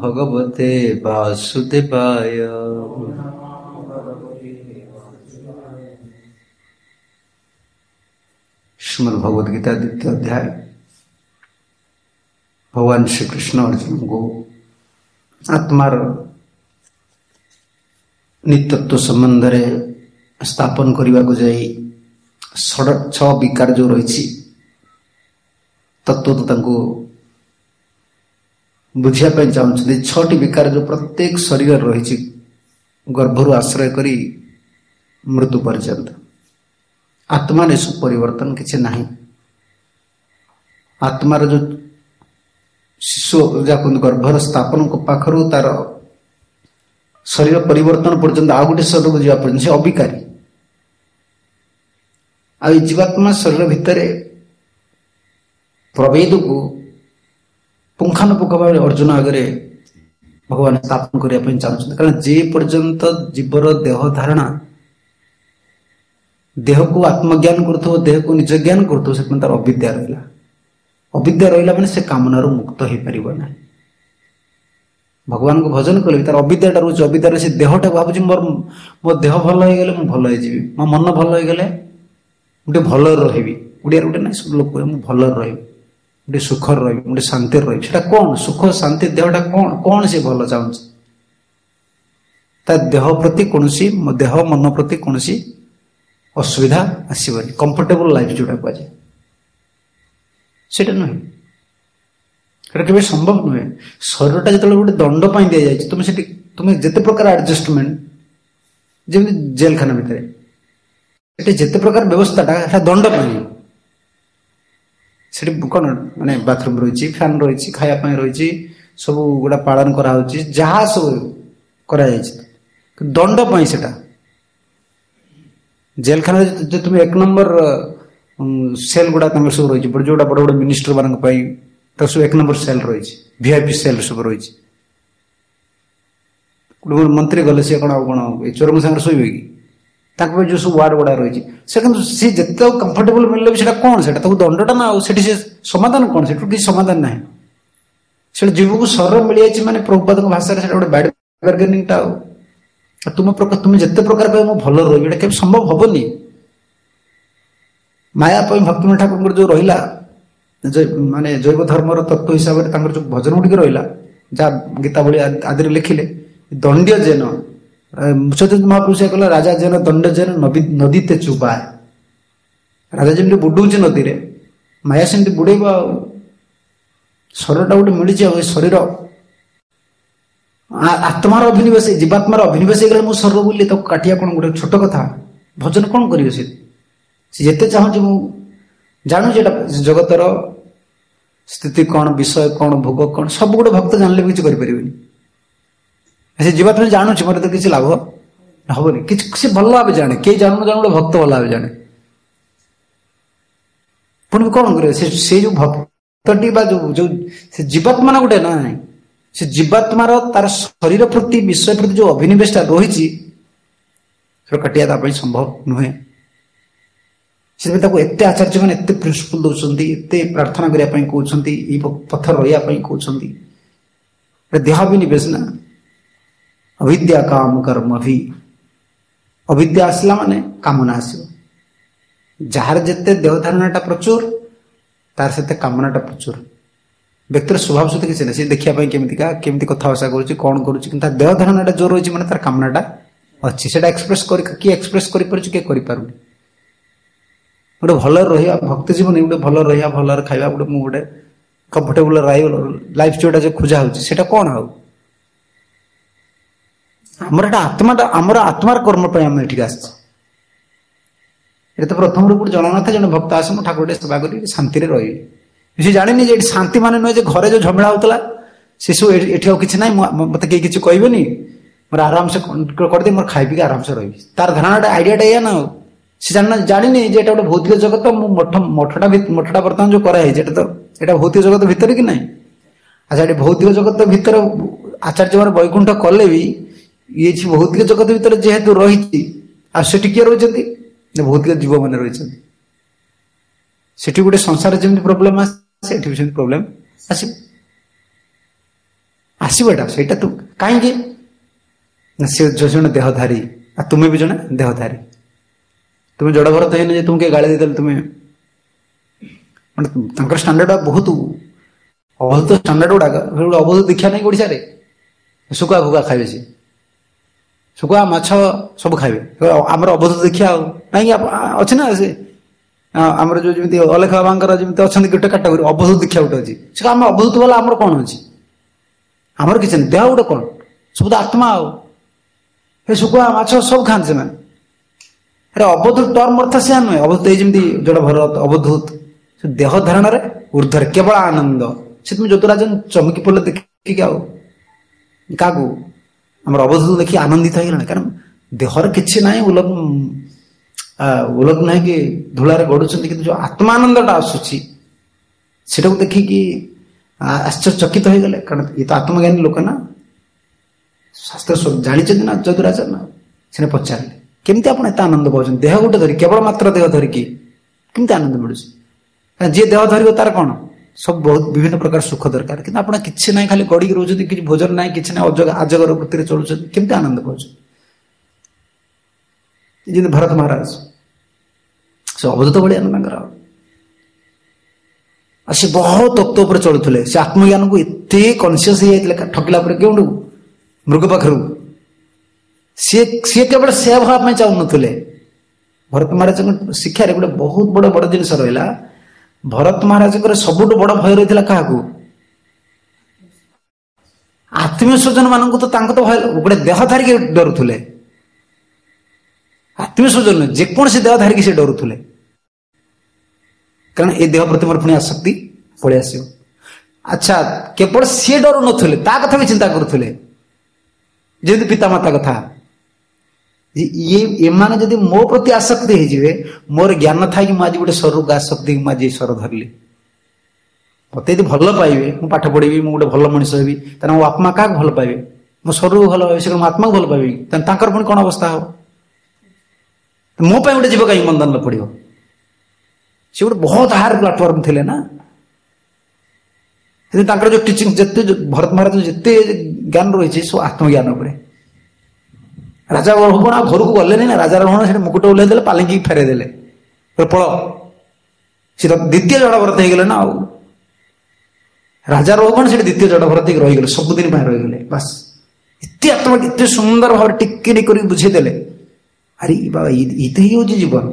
भगवते वासुदेवाय। श्रीमद् भगवद गीता द्वितीय अध्याय। भगवान श्री कृष्ण अर्जुन को आत्मार नित्यत्व संबंध रे स्थापन करने को जाई छ विकार जो रही तत्व तो बुझापी चाहते। छटी विकार जो प्रत्येक शरीर रही गर्भर आश्रय करी मृत्यु पर्यंत आत्मा ने सब परिवर्तन किसी नहीं। आत्मार जो शिशु जाक गर्भर स्थापन पाखर तार शरीर परिवर्तन पर्यंत आउ गोटे शरीर को जावा पर्यंत से अविकारी। आ जीवात्मा शरीर भितर प्रभेद को पुंखानुपुंख भाव अर्जुन आगे भगवान स्थापन करने चाहते। कारण जे पर्यंत जीवर देह धारणा देह को आत्मज्ञान करो देह को निज ज्ञान करो से तार अविद्या रहा। अविद्या रहा मैंने से कामनार मुक्त हो पार ना। भगवान को भजन कले तार अविद्याटा रोच अविद्या से देहटा भावुँ मोर मो देह भल हो गले भल हो मो मन भल हो गले गोटे भल रही ओडिया गोटे ना सब लोग कहे मुझे भल रही गोटे सुखर रही गोटे शांति रही कौन सुख शांति देहटा कौन कौन से भल चाहूँ देह प्रति कौन देह मन प्रति कौन असुविधा आसबनी कंफर्टेबल लाइफ जोटा कहुए सेटा नुहे के संभव नुहे। शरीरटा जो गोटे दंड दि जाए तुम से तुम्हें जिते प्रकार एडजस्टमेंट जमी जेल खाना भितर जिते प्रकार व्यवस्था दंड से कौन माने बाथरूम रही फैन रही खायापाई रही सब गुड़ा पालन करा जहाँ सब करा दंड से जेल खाना जो तुम एक नंबर सेल गुड़ा सब रही जोड़ा बड़ बड़ मिनिस्टर मान सब एक नंबर सेल रही वीआईपी सेल सब रही मंत्री गले सी कौन कौन चोर सागर शोबे कि जो सब वार्ड गुड़ा रही सी जिते कंफर्टेबल मिले भी कौन से दंडटा ना से समाधान कौन से किसी समाधान ना से जीव को शरीर मिल जाए माने प्रभुपाद भाषा गोटे बैड बार्गेनिंगटा तुम जिते प्रकार कह भल रही के संभव हेनी। मायापी भक्ति ठाकुर जो रहा माने जैव धर्मर तत्व हिसाब से जो भजन गुड़िक रहा जहाँ गीता भली आदि लिखिले दंड्य जेन चतुर्थ महापुरुष कहला राजा जेन दंड जेन नदी ते चुपाए। राजा जमी बुड़ौचे नदी रे माया सेमती बुड़ेब शरीरटा गोटे मिली शरीर आत्मार अभिनिवेश जीवात्मार अभिनिवेश गले मो शरीर बोली तो काटिया कौन गोटे छोट कथा भजन कौन करेंगे से जिते चाहूँ मु जानू जगतर स्थिति कौन विषय कौन भोग कौन सब गोटे भक्त जानले भी किसी करें से जीवात्मा जानूँ मोर तो किसी लाभ हेनी किसी भल भाव जाने कई जानू जान गोटे भक्त भल भाव जाने पुणी कौन करे से जो भक्तटी जो जीवात्मा ना गोटे ना से जीवात्मार तार शरीर प्रति विषय प्रति जो अभिनिवेशटा रही कटिया संभव नुहे। से एत आचार्य मैंने एत प्रिंसिपल दौरान एत प्रार्थना करने कहते पथर रहा कहते देह भी निवेश ना अविद्या काम कर्म भी अविद्या आसला माने कामना आसो जार जिते देह धारणाटा प्रचुर तार से कामनाटा प्रचुर व्यक्तिर स्वभाव सहित किसी ना सी देखापी केमी कथबार्ता कौन करुच्ची देह धारणाटा जो रही है तार कामनाटा अच्छी से एक्सप्रेस किए एक्सप्रेस कर गोटे भल रहा भक्ति जीवन गोटे भल रहा भल खावा गोटे गोटे कंफर्टेबल लाइफ जोटा जो खोजा होता कौन आउ आत्माटा आमर आत्मार कर्म आम ये तो प्रथम रूप जना था जन भक्त आस ठाकुर सेवा कर शांति रही सी जानी जे शांति मान नुहे घरे जो झमेला होता शिशु ये किसी ना मत कहीं किसी कहे मोर आराम से करदे मोर खाई पी आराम से रही तार धारणा आइडियाटा या ना सी जानी जे गोटे भौतिक जगत मठटा बर्तमान जो कराई तो यहाँ भौतिक जगत भितर कि ना अच्छा ये भौतिक जगत भितर आचार्य मैंने वैकुंठ कले भी ये भौतिक जगत भितर जेहेतु रही किए रही भौतिक जीव मैंने रही गोटे संसार जमी प्रोब्लेम आसे प्रोब्लेम ଆସିବ ଏଟା ସେଇଟା ତୁ କାହିଁକି ନା ସେ ଜଣେ ଦେହଧାରୀ ଆଉ ତୁମେ ବି ଜଣେ ଦେହଧାରୀ। ତୁମେ ଜଡ଼ ଭରତ ହେଇନି ଯେ ତୁମକୁ ଗାଳି ଦେଇଦେଲେ ତୁମେ ମାନେ ତାଙ୍କର ଷ୍ଟାଣ୍ଡାର୍ଡ ବହୁତ ଅବଧୂତ ଷ୍ଟାଣ୍ଡାର୍ଡ ଗୁଡାକ ଅବଧୂତ ଦୀକ୍ଷା ନାହିଁ ଓଡ଼ିଶାରେ। ଶୁଖୁଆ ଫୁକା ଖାଇବେ ସେ ଶୁଖୁଆ ମାଛ ସବୁ ଖାଇବେ ଆମର ଅବଧୂତ ଦୀକ୍ଷା ଆଉ କାହିଁକି ଅଛି ନା ସେ ଆମର ଯୋଉ ଯେମିତି ଅଲେଖ ବାବାଙ୍କର ଯେମିତି ଅଛନ୍ତି ଗୋଟେ କାଟାଗୋରୀ ଅବଧୂତ ଦୀକ୍ଷା ଗୋଟେ ଅଛି ସେ ଆମ ଅବଧୂତ ବୋଲେ ଆମର କଣ ଅଛି ଆମର କିଛି ନାହିଁ ଦେହ ଗୋଟେ କଣ ସବୁ ତ ଆତ୍ମା ଆଉ ଏ ଶୁଖୁଆ ମାଛ ସବୁ ଖାଆନ୍ତି ସେମାନେ। ଆରେ ଅବଧୂତ ଟର୍ମ ଅର୍ଥ ସେୟା ନୁହେଁ ଅବଧୂତ ଏଇ ଯେମିତି ଜଡ଼ ଭରତ ଅବଧୂତ ଦେହ ଧାରଣାରେ ଉର୍ଦ୍ଧ୍ୱରେ କେବଳ ଆନନ୍ଦ ସେ ତୁମେ ଜ୍ୟୋତିରାଜନ ଚମକି ପଡ଼ିଲେ ଦେଖିକି ଆଉ କାହାକୁ ଆମର ଅବଧୂତ ଦେଖି ଆନନ୍ଦିତ ହେଇଗଲାଣି କାରଣ ଦେହର କିଛି ନାହିଁ ଉଲଟ ନାହିଁ କି ଧୂଳାରେ ଗଡୁଛନ୍ତି କିନ୍ତୁ ଯୋଉ ଆତ୍ମାନନ୍ଦଟା ଆସୁଛି ସେଟାକୁ ଦେଖିକି ଆଶ୍ଚର୍ଯ୍ୟଚକିତ ହେଇଗଲେ କାରଣ ଇଏ ତ ଆତ୍ମଜ୍ଞାନୀ ଲୋକ ନା ଶାସ୍ତ୍ର ସବୁ ଜାଣିଛନ୍ତି ନା ଜ୍ୟୋତିରାଜନ ସେନେ ପଚାରିଲେ କେମିତି ଆପଣ ଏତେ ଆନନ୍ଦ ପାଉଛନ୍ତି ଦେହ ଗୋଟେ ଧରି କେବଳ ମାତ୍ର ଦେହ ଧରିକି କେମିତି ଆନନ୍ଦ ମିଳୁଛି ଯିଏ ଦେହ ଧରିବ ତାର କଣ ସବୁ ବହୁତ ବିଭିନ୍ନ ପ୍ରକାର ସୁଖ ଦରକାର କିନ୍ତୁ ଆପଣ କିଛି ନାହିଁ ଖାଲି ଗଡ଼ିକି ରହୁଛନ୍ତି କିଛି ଭୋଜନ ନାହିଁ କିଛି ନାହିଁ ଆଜଗର ବୃତ୍ତିରେ ଚଳୁଛନ୍ତି କେମିତି ଆନନ୍ଦ ପାଉଛନ୍ତି ଯେମିତି ଭରତ ମହାରାଜ ସେ ଅବଧୂତ ଭଳିଆ ତାଙ୍କର ଆଉ ସେ ବହୁତ ତତ୍ତ୍ୱ ଉପରେ ଚଳୁଥିଲେ ସେ ଆତ୍ମଜ୍ଞାନକୁ ଏତେ କନସିୟସ ହେଇଯାଇଥିଲେ ଠକିଲା ପରେ କେଉଁଠୁ ମୃଗ ପାଖରୁ ସିଏ କେବଳ ସେ ହେବା ପାଇଁ ଚାହୁଁନଥିଲେ। ଭରତ ମହାରାଜଙ୍କ ଶିକ୍ଷାରେ ଗୋଟେ ବହୁତ ବଡ ଜିନିଷ ରହିଲା ଭରତ ମହାରାଜଙ୍କର ସବୁଠୁ ବଡ ଭୟ ରହିଥିଲା କାହାକୁ ଆତ୍ମୀୟ ସ୍ୱଜନ ମାନଙ୍କୁ ତ ତାଙ୍କୁ ତ ଭୟ ଗୋଟେ ଦେହ ଧାରିକି ଡରୁଥିଲେ ଆତ୍ମୀୟ ସ୍ୱଜନ ଯେକୌଣସି ଦେହ ଧାରିକି ସେ ଡରୁଥିଲେ କାରଣ ଏ ଦେହ ପ୍ରତି ମୋର ପୁଣି ଆସକ୍ତି ପଳେଇ ଆସିବ। ଆଚ୍ଛା କେବଳ ସିଏ ଡରୁ ନଥିଲେ ତା କଥା ବି ଚିନ୍ତା କରୁଥିଲେ ଯେମିତି ପିତାମାତା କଥା ଏମାନେ ଯଦି ମୋ ପ୍ରତି ଆସକ୍ତି ହେଇଯିବେ ମୋର ଜ୍ଞାନ ଥାଇକି ମୁଁ ଆଜି ଗୋଟେ ସ୍ୱରକୁ ଆସକ୍ତି ମୁଁ ଆଜି ସ୍ୱର ଧରିଲି ମତେ ଯଦି ଭଲ ପାଇବେ ମୁଁ ପାଠ ପଢିବି ମୁଁ ଗୋଟେ ଭଲ ମଣିଷ ହେବି ତାହେଲେ ମୋ ଆତ୍ମା କାହାକୁ ଭଲ ପାଇବେ ମୋ ସ୍ୱରକୁ ଭଲ ପାଇବେ ସେ ମୋ ଆତ୍ମାକୁ ଭଲ ପାଇବେ ତାହେଲେ ତାଙ୍କର ପୁଣି କଣ ଅବସ୍ଥା ହବ ମୋ ପାଇଁ ଗୋଟେ ଜୀବ କାହିଁକି ବନ୍ଧନ ପଡିବ ସେ ଗୋଟେ ବହୁତ ହାର୍ଡ ପ୍ଲାଟଫର୍ମ ଥିଲେ ନା ତାଙ୍କର ଯୋଉ ଟିଚିଂ ଯେତେ ଭରତ ମହାରାଜ ଯେତେ ଜ୍ଞାନ ରହିଛି ସବୁ ଆତ୍ମଜ୍ଞାନ ଉପରେ ରାଜା ରୋହଣ ଆଉ ଘରକୁ ଗଲେନି ନା ରାଜା ରୋହଣ ସେଠି ମୁକୁଟ ଓହ୍ଲେଇ ଦେଲେ ପାଲିଙ୍କି ଫେରେଇ ଦେଲେ ପଳ ସେ ଦ୍ୱିତୀୟ ଜଡ଼ ଭରତ ହେଇଗଲେ ନା ଆଉ ରାଜା ରୋହଣ ସେଠି ଦ୍ୱିତୀୟ ଜଡ଼ ଭରତ ହେଇକି ରହିଗଲେ ସବୁଦିନ ପାଇଁ ରହିଗଲେ ବାସ୍ ଏତେ ଆତ୍ମା ଏତେ ସୁନ୍ଦର ଭାବରେ ଟିକେ ଟିକେ କରିକି ବୁଝେଇଦେଲେ ଆରେ ବାବା ଏଇତ ହିଁ ହଉଛି ଜୀବନ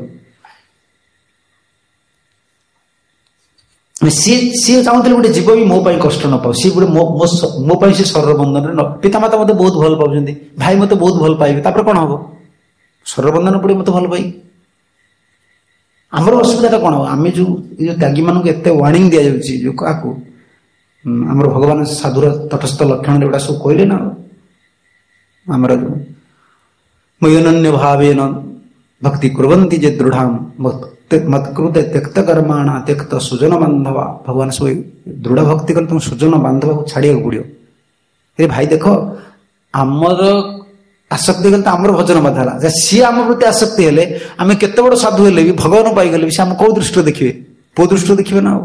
ସିଏ ଚାହୁଁଥିଲେ ଗୋଟେ ଜୀବ ବି ମୋ ପାଇଁ କଷ୍ଟ ନ ପାଉ ସିଏ ଗୋଟେ ମୋ ପାଇଁ ସେ ଶରୀର ବନ୍ଧନରେ ପିତାମାତା ମତେ ବହୁତ ଭଲ ପାଉଛନ୍ତି ଭାଇ ମତେ ବହୁତ ଭଲ ପାଇବେ ତାପରେ କଣ ହବ ଶରୀର ବନ୍ଧନ ପଡି ମତେ ଭଲ ପାଇ ଆମର ଅସୁବିଧାଟା କଣ ହବ ଆମେ ଯୋଉ ତ୍ୟାଗୀ ମାନଙ୍କୁ ଏତେ ୱାର୍ଣ୍ଣିଂ ଦିଆଯାଉଛି ଯୋଉ କାହାକୁ ଆମର ଭଗବାନ ସାଧୁର ତଟସ୍ଥ ଲକ୍ଷଣରେ ଗୁଡା ସବୁ କହିଲେ ନା ଆମର ଯୋଉ ମୟୋନନ୍ୟ ଭାବେନ ଭକ୍ତି କୁର୍ବନ୍ତି ଯେ ଦୃଢାମ ମତ୍କୃତେ ତ୍ୟକ୍ତ କର୍ମାଣ ତ୍ୟକ୍ତ ସୁଜନ ବାନ୍ଧବା ଭଗବାନ ସବୁ ଦୃଢ ଭକ୍ତି କଲେ ତୁମ ସୁଜନ ବାନ୍ଧବାକୁ ଛାଡିବାକୁ ପଡିବ ଏ ଭାଇ ଦେଖ ଆମର ଆସକ୍ତି କଲେ ତ ଆମର ଭଜନ ବାଧା ହେଲା ସିଏ ଆମ ପ୍ରତି ଆସକ୍ତି ହେଲେ ଆମେ କେତେ ବଡ ସାଧୁ ହେଲେ ବି ଭଗବାନ ପାଇଗଲେ ବି ସେ ଆମ କୋଉ ଦୃଷ୍ଟିରେ ଦେଖିବେ କୋଉ ଦୃଷ୍ଟିରେ ଦେଖିବେ ନା ଆଉ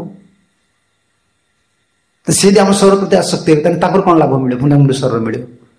ସେ ଯଦି ଆମ ସ୍ୱର ପ୍ରତି ଆସକ୍ତି ହେବେ ତାହେଲେ ତାଙ୍କର କଣ ଲାଭ ମିଳିବ ପୁଣି ଆମକୁ ସ୍ୱର ମିଳିବ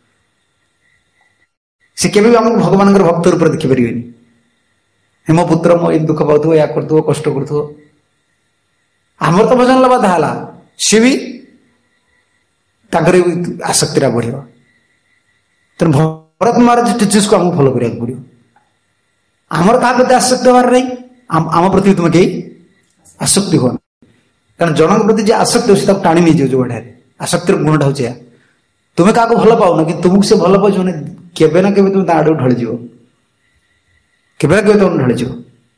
ସେ କେବେ ବି ଆମକୁ ଭଗବାନଙ୍କର ଭକ୍ତ ରୂପରେ ଦେଖିପାରିବେନି ମୋ ପୁତ୍ର ମୋ ଏଇ ଦୁଃଖ ପାଉଥିବ ଏହା କରୁଥିବ କଷ୍ଟ କରୁଥିବ ଆମର ତ ଭଜନ ବାଧା ହେଲା ସିଏ ବି ତାଙ୍କର ଆସକ୍ତିଟା ବଢିବ ତେଣୁ ଭରତ ମହାରାଜ ଟିଚର୍ସକୁ ଆମକୁ ଫଲୋ କରିବାକୁ ପଡିବ ଆମର କାହା ପ୍ରତି ଆସକ୍ତି ହବାର ନାହିଁ ଆମ ପ୍ରତି ତୁମେ କେହି ଆସକ୍ତି ହୁଅ କାରଣ ଜଣଙ୍କ ପ୍ରତି ଯେ ଆସକ୍ତି ହଉଛି ତାକୁ ଟାଣି ନେଇଯିବ ଯୋଉ ଏଠାରେ ଆସକ୍ତିର ଗୁଣଟା ହଉଛି ଏହା ତୁମେ କାହାକୁ ଭଲ ପାଉନ କିନ୍ତୁ ତୁମକୁ ସେ ଭଲ ପାଉଛି ମାନେ କେବେ ନା କେବେ ତୁମେ ତା ଆଡକୁ ଢଳିଯିବ କେବେ ନା କେବେ ତମେ ଢଳିଯିବ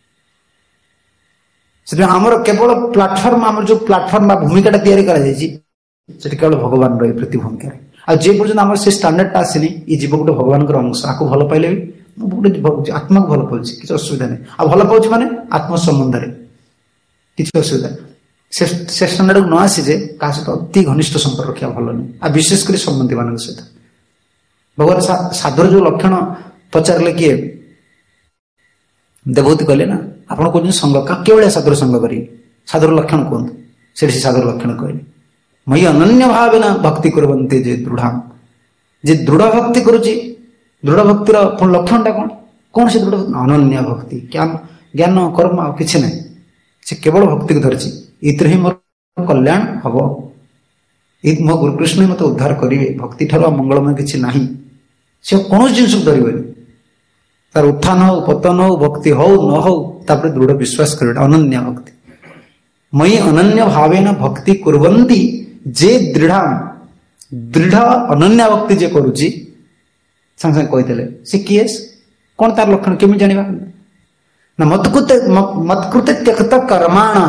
ସେଥିପାଇଁ ଆମର କେବଳ ପ୍ଲାଟଫର୍ମ ଆମର ଯୋଉ ପ୍ଲାଟଫର୍ମ ବା ଭୂମିକାଟା ତିଆରି କରାଯାଇଛି ସେଠି କେବଳ ଭଗବାନର ଏ ପ୍ରତି ଭୂମିକାରେ ଆଉ ଯେ ପର୍ଯ୍ୟନ୍ତ ଆମର ସେ ଷ୍ଟାଣ୍ଡାର୍ଡଟା ଆସିନି ଏ ଜୀବ ଗୋଟେ ଭଗବାନଙ୍କର ଅଂଶ ଆକୁ ଭଲ ପାଇଲେ ବି ମୁଁ ଗୋଟେ ଆତ୍ମାକୁ ଭଲ ପାଉଛି କିଛି ଅସୁବିଧା ନାହିଁ ଆଉ ଭଲ ପାଉଛି ମାନେ ଆତ୍ମ ସମ୍ବନ୍ଧରେ କିଛି ଅସୁବିଧା ସେ ଷ୍ଟାଣ୍ଡାର୍ଡକୁ ନ ଆସି ଯେ କାହା ସହିତ ଅତି ଘନିଷ୍ଠ ସମ୍ପର୍କ ରଖିବା ଭଲ ନାହିଁ ଆଉ ବିଶେଷ କରି ସମ୍ବନ୍ଧୀ ମାନଙ୍କ ସହିତ ଭଗବାନ ସାଧୁର ଯୋଉ ଲକ୍ଷଣ ପଚାରିଲେ କିଏ ଦେବହୂତି କହିଲେ ନା ଆପଣ କହୁଛନ୍ତି ସଙ୍ଗ କେଉଁଭଳିଆ ସାଧୁର ସଙ୍ଗ କରିବେ ସାଧୁର ଲକ୍ଷଣ କୁହନ୍ତୁ ସେଠି ସେ ସାଧୁର ଲକ୍ଷଣ କହିଲେ मयि अनन्य भावेन भक्ति कुर्वन्ति जे दृढ़ जे दृढ़ भक्ति करुची दृढ़ भक्तिर लक्षणटा कौन कौन से दृढ़ अनन्य भक्ति ज्ञान कर्म आ किसी ना से केवल भक्ति को धरिची इतरे ही मोर कल्याण हम मो गुरुकृष्ण मत उद्धार करेंगे भक्ति ठार मंगलमय किसी ना से कौन जिन धरबनी तार उत्थान हो पतन हो भक्ति हो न हो तापर दृढ़ विश्वास कर अनन्य भक्ति मयि अनन्य भावेन भक्ति कुर्वन्ति जे दृढ़ दृढ़ अनन्य भक्ति जे करुची संग संग कहीदेले से किए कौन तार लक्षण केमी जानिबा ना मत्कृते त्यक्त कर्माण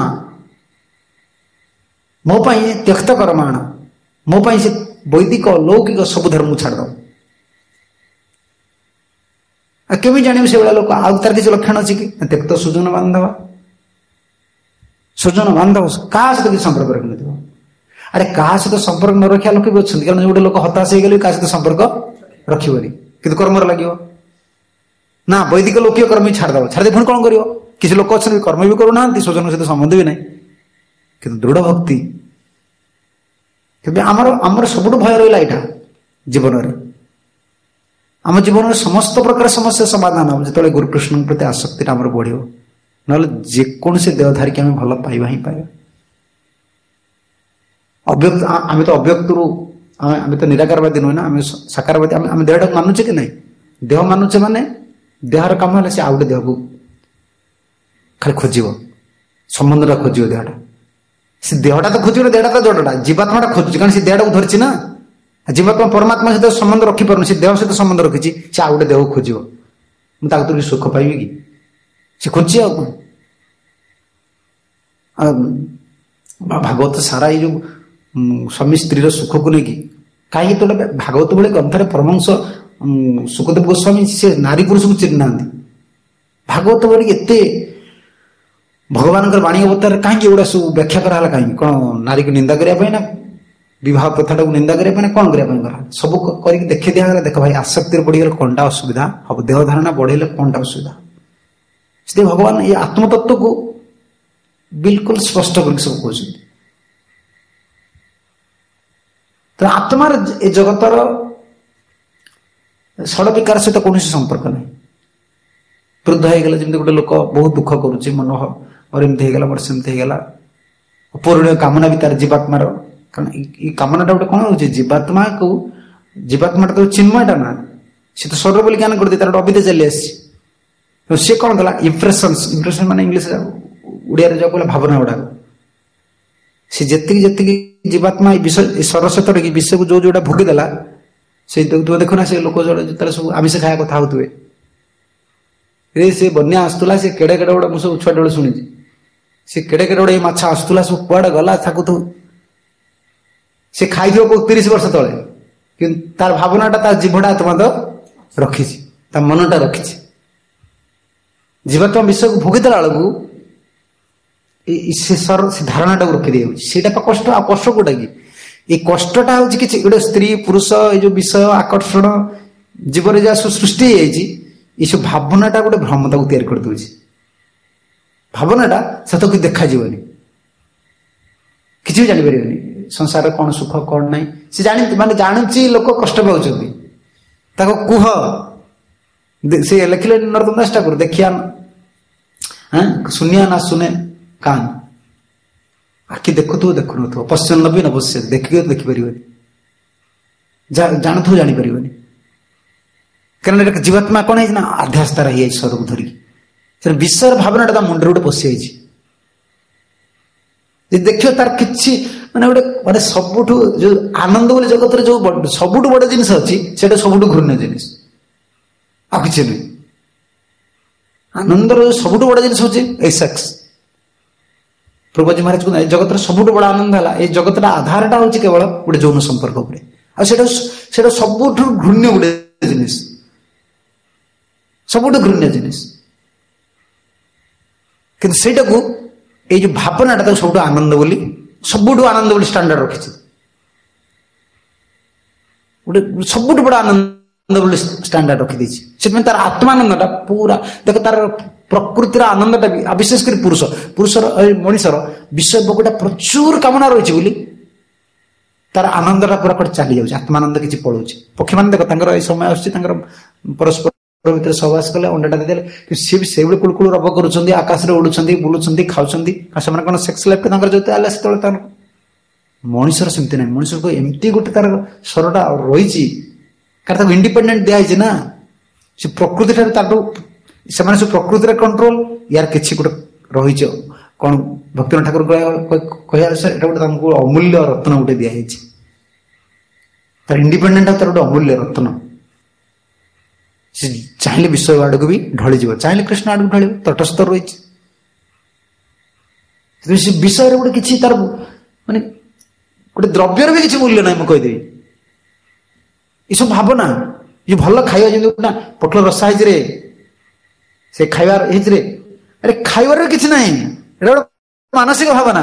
मो पाई त्यक्त कर्माण मो पाई से वैदिक लौकिक सब धर्म छाड़ दो केमी जानिबे से वाला लोक आ तार किसी लक्षण अछि कि त्यक्त सुजन बांधव क्या सहित किसी संपर्क रखी न अरे क्या सहित संपर्क न रखा लोक भी अच्छा कारण गोटे लोक हताश हो गले क्या सहित संपर्क रखिबनी कि कर्म लगे ना वैदिक लौकिक कर्म छाड़द छाड़दे पुणी कौन कर किसी लोक अच्छा कर्म भी करूना स्वजन सहित संबंध भी ना कि दृढ़ भक्ति आमर सब भय रहा यहाँ जीवन में आम जीवन में समस्त प्रकार समस्या समाधान हम जो गुरुकृष्ण प्रति आसक्ति आम बढ़ ना जेकोसी देह धारिक आम भल पाइबा ही पाइबा अव्यक्त आम तो अव्यक्त आम तो निराकारवादी नुहे ना आम साकारवादी आम देहटा मानुचे कि नहीं देह मानुचे माने देहर कम है से आउटे देह को खाली खोज संबंधटा खोज देहटा से देहटा तो खोज देहटा तो जड़टा जीवात्माटा खोजुची कारण से देहटा को धरची ना जीवात्मा परमात्मा सहित संबंध रखिपार से देह सहित संबंध रखी से आउटे देह को खोज मुझे सुख पाइबी कि से खोजी भागवत सारा ये जो स्वामी स्त्री सुख को लेकिन कहीं तो भागवत भाई ग्रंथ परमंश सुखदेव गोस्वामी से नारी पुरुष को चिन्ह ना भागवत बड़ी एत भगवान वाणी अवतार कहीं एगुड़ा सब व्याख्या कराला कहीं कौन नारी को निंदा करने ना विवाह प्रथा को निंदा करने कौन करने सब कर देखी दिया देख भाई आसक्ति बढ़ीगले कौनटा असुविधा हम देह धारणा बढ़ेले कौनटा असुविधा इसलिए भगवान ये आत्मतत्व को बिल्कुल स्पष्ट करके सब कहते तो आत्मार ए जगतर षड विकार सहित कौन संपर्क नहीं वृद्ध हो गले जमी गोटे लोक बहुत दुख करुच्ची मन मोर एमती होगा मोर सेमती होगा पूर्ण कामना भी तार जीवात्मार कारण ये कामनाटा गोटे कौन हो जीवात्मा को जीवात्माटा तो चिन्मयटा ना सी तो स्वर्ग बोली ज्ञान कर तार अविद्या चली आसी सी कौन कला इम्प्रेशन माने इंग्लिश उड़िया जो कहला भावना गुड़ाक सी जी जीवात्मा विषय सरस्वतर की विषय को जो जोटा भोगीदेला से देखो ना से लोक जो सब आमिष खाया कथा होते से बन्या आसुला से केड़े केड़े गोटे मुझे छुआ बेले शुणी से केड़े केड़े गोटे माछ आसुला सब कुआड़े गला तो से खाई 30 वर्ष तले कि तार भावनाटा तार जीवटा आत्मा तो रखी मनटा रखी जीवात्मा विषय को भोगीदेला बेलू से धारणाटा रखी दिया कष्ट आ कष्ट कोटा कि ये कष्टटा हूँ कि गोटे स्त्री पुरुष ये जो विषय आकर्षण जीवन जहाँ सब सृष्टि ये सब भावनाटा गोटे भ्रमता को तैयार कर दूसरी भावनाटा से तो कि देखा किसी भी जापर संसार कौन सुख कौन ना से जानी माने जानूची लोक कष्ट पाँच कुह से लिखले नरोत्तम दास ठाकुर देखिया सुनिया ना सुने कान आखि देखु देखु न पश्चिम नबी न पश्य देखिए तो देखिपर जानू जापर कारण जीवात्मा कौन है आध्यास्ता रही स्वर को धरिकी विश्वर भावनाटा मुंडे गोटे पशि देखियो तार कि माने गोटे माने सबुठ जो आनंद बोले जगत जो सबुठ बड़ जिनिस अच्छी से सबुठ घृण्य जिनिस आ कि नहीं आनंदर सबुठ बड़ जिनिस हूँ सेक्स प्रभुजी महाराज को जगत सबुठ बड़ा आनंद है ये जगत आधारटा हूँ केवल गोटे यौन संपर्क आटा सबुठ घृण्य गोटे जिनिस सबुठ घृण्य जिनिस कि ସେଇଟା को ये जो भावनाटा सब आनंद बोली सबुठ आनंद बोली स्टैंडर्ड रखी गोटे सबुठ बड़ा आनंद बोली स्टैंडर्ड रखी से तार आत्मानंदटा पूरा देख तार प्रकृतिर आनंदटा भी विशेष कर पुरुषर मनीषर विषय भोगटा प्रचुर कामना रही बोली तार आनंदटा पूरा कट चली जाऊँ आत्मानंद किसी पड़ोचे पक्षी मैंने देख ये समय आसर परस्पर भर सहवास कले अंडाटा देदेले सी भी से कुलकुल रब करुँच आकाश में उड़ुंट बुलूं खाऊँ से कौन सेक्स लाइफ से मनुष्यर सेमती ना मनुष्य को एमती गोटे तार स्वरटा रही कारण इंडिपेंडेंट दिखाई ना से प्रकृति से प्रकृति कंट्रोल यार किसी गोटे रही कौन भक्तिनाथ ठाकुर कह गोटे अमूल्य रत्न गोटे दिखाई तार इंडिपेंडेंट तार गोटे अमूल्य रत्न चाहिए विषय आड़ को भी ढली चाहिए कृष्ण आड़ को ढल तटस्थ रही विषय गोटे किसी तार माने गोटे द्रव्यर भी किसी मूल्य ना मुझे ये सब भावना ये भल खाଇବା जमी पटल रसा से खाइबार अरे खाइबार किसी ना मानसिक भावना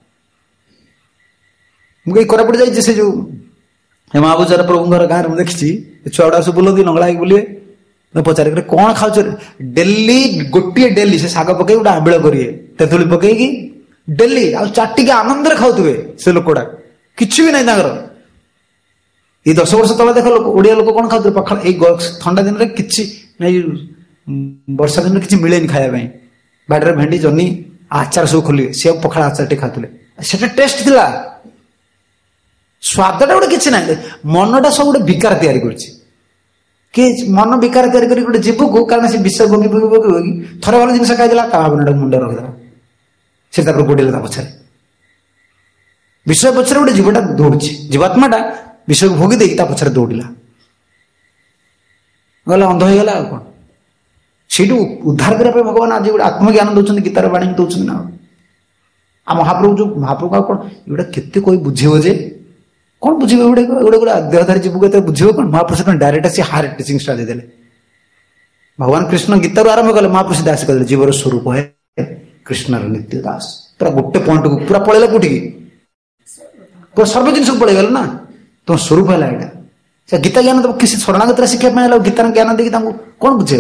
मुझे कोरापुट जाइए से जो महाबूजार प्रभु गाँव में देखी छुआ गुड़ा सब बुलती नंगला बुलिए पचार कौन खाऊ डेली गोटे डेली से शाग पकई गोटे आंबिल करेंगे तेतुली पकईकि डेली आ चाटिक आनंद खाऊे से लोकटा किसी भी ना ये 10 वर्ष तले देख ओडिया लोक कौन खाते पखाड़ ठंडा दिन में किसी वर्षा दिन में किसी मिले खाया बाड़े भेंडी जनी आचार सब खोलिए सी पखाड़ आचार टे खाते से टेस्ट थिला स्वादटा गोटे किसी ना मनटा सब गोटे विकार तैयारी कि मन विकार तैयारी कर गोटे जीव को कारण से विष भोगी भोगी थरे भल जिन खाईदेला भावना मुंडे रखिदेला से गोड़ेला पछारे विषय पछारे गोटे जीवटा दौड़ी जीवात्माटा विषय को भोगी देकी पछारे दौड़ला गला अंध हो गला कौन से उद्धार करने भगवान आज गोटे आत्मज्ञान दौरान गीतार बाणी दौरान ना आ महाप्रभु जो महाप्रभु कौन ये केते कोई बुझे जे कौन बुझे गोटे गोटे गोटे देहधारी जीव को बुझे कौन महापुरुष डायरेक्ट आसी हार्ट टीचिंग स्टार्ट देदेले भगवान कृष्ण गीतार आरंभ कले महापुरुष दास कहते जीवर स्वरूप है कृष्णर नित्य दास पूरा गोटे पॉइंट को पूरा पलैला कौटी पूरा सर्व जिन पलैगल ना तुम स्वरूप है यहाँ गीता ज्ञान तो किसी शरणागत शिक्षा गीतार ज्ञान देखिए कौन बुझे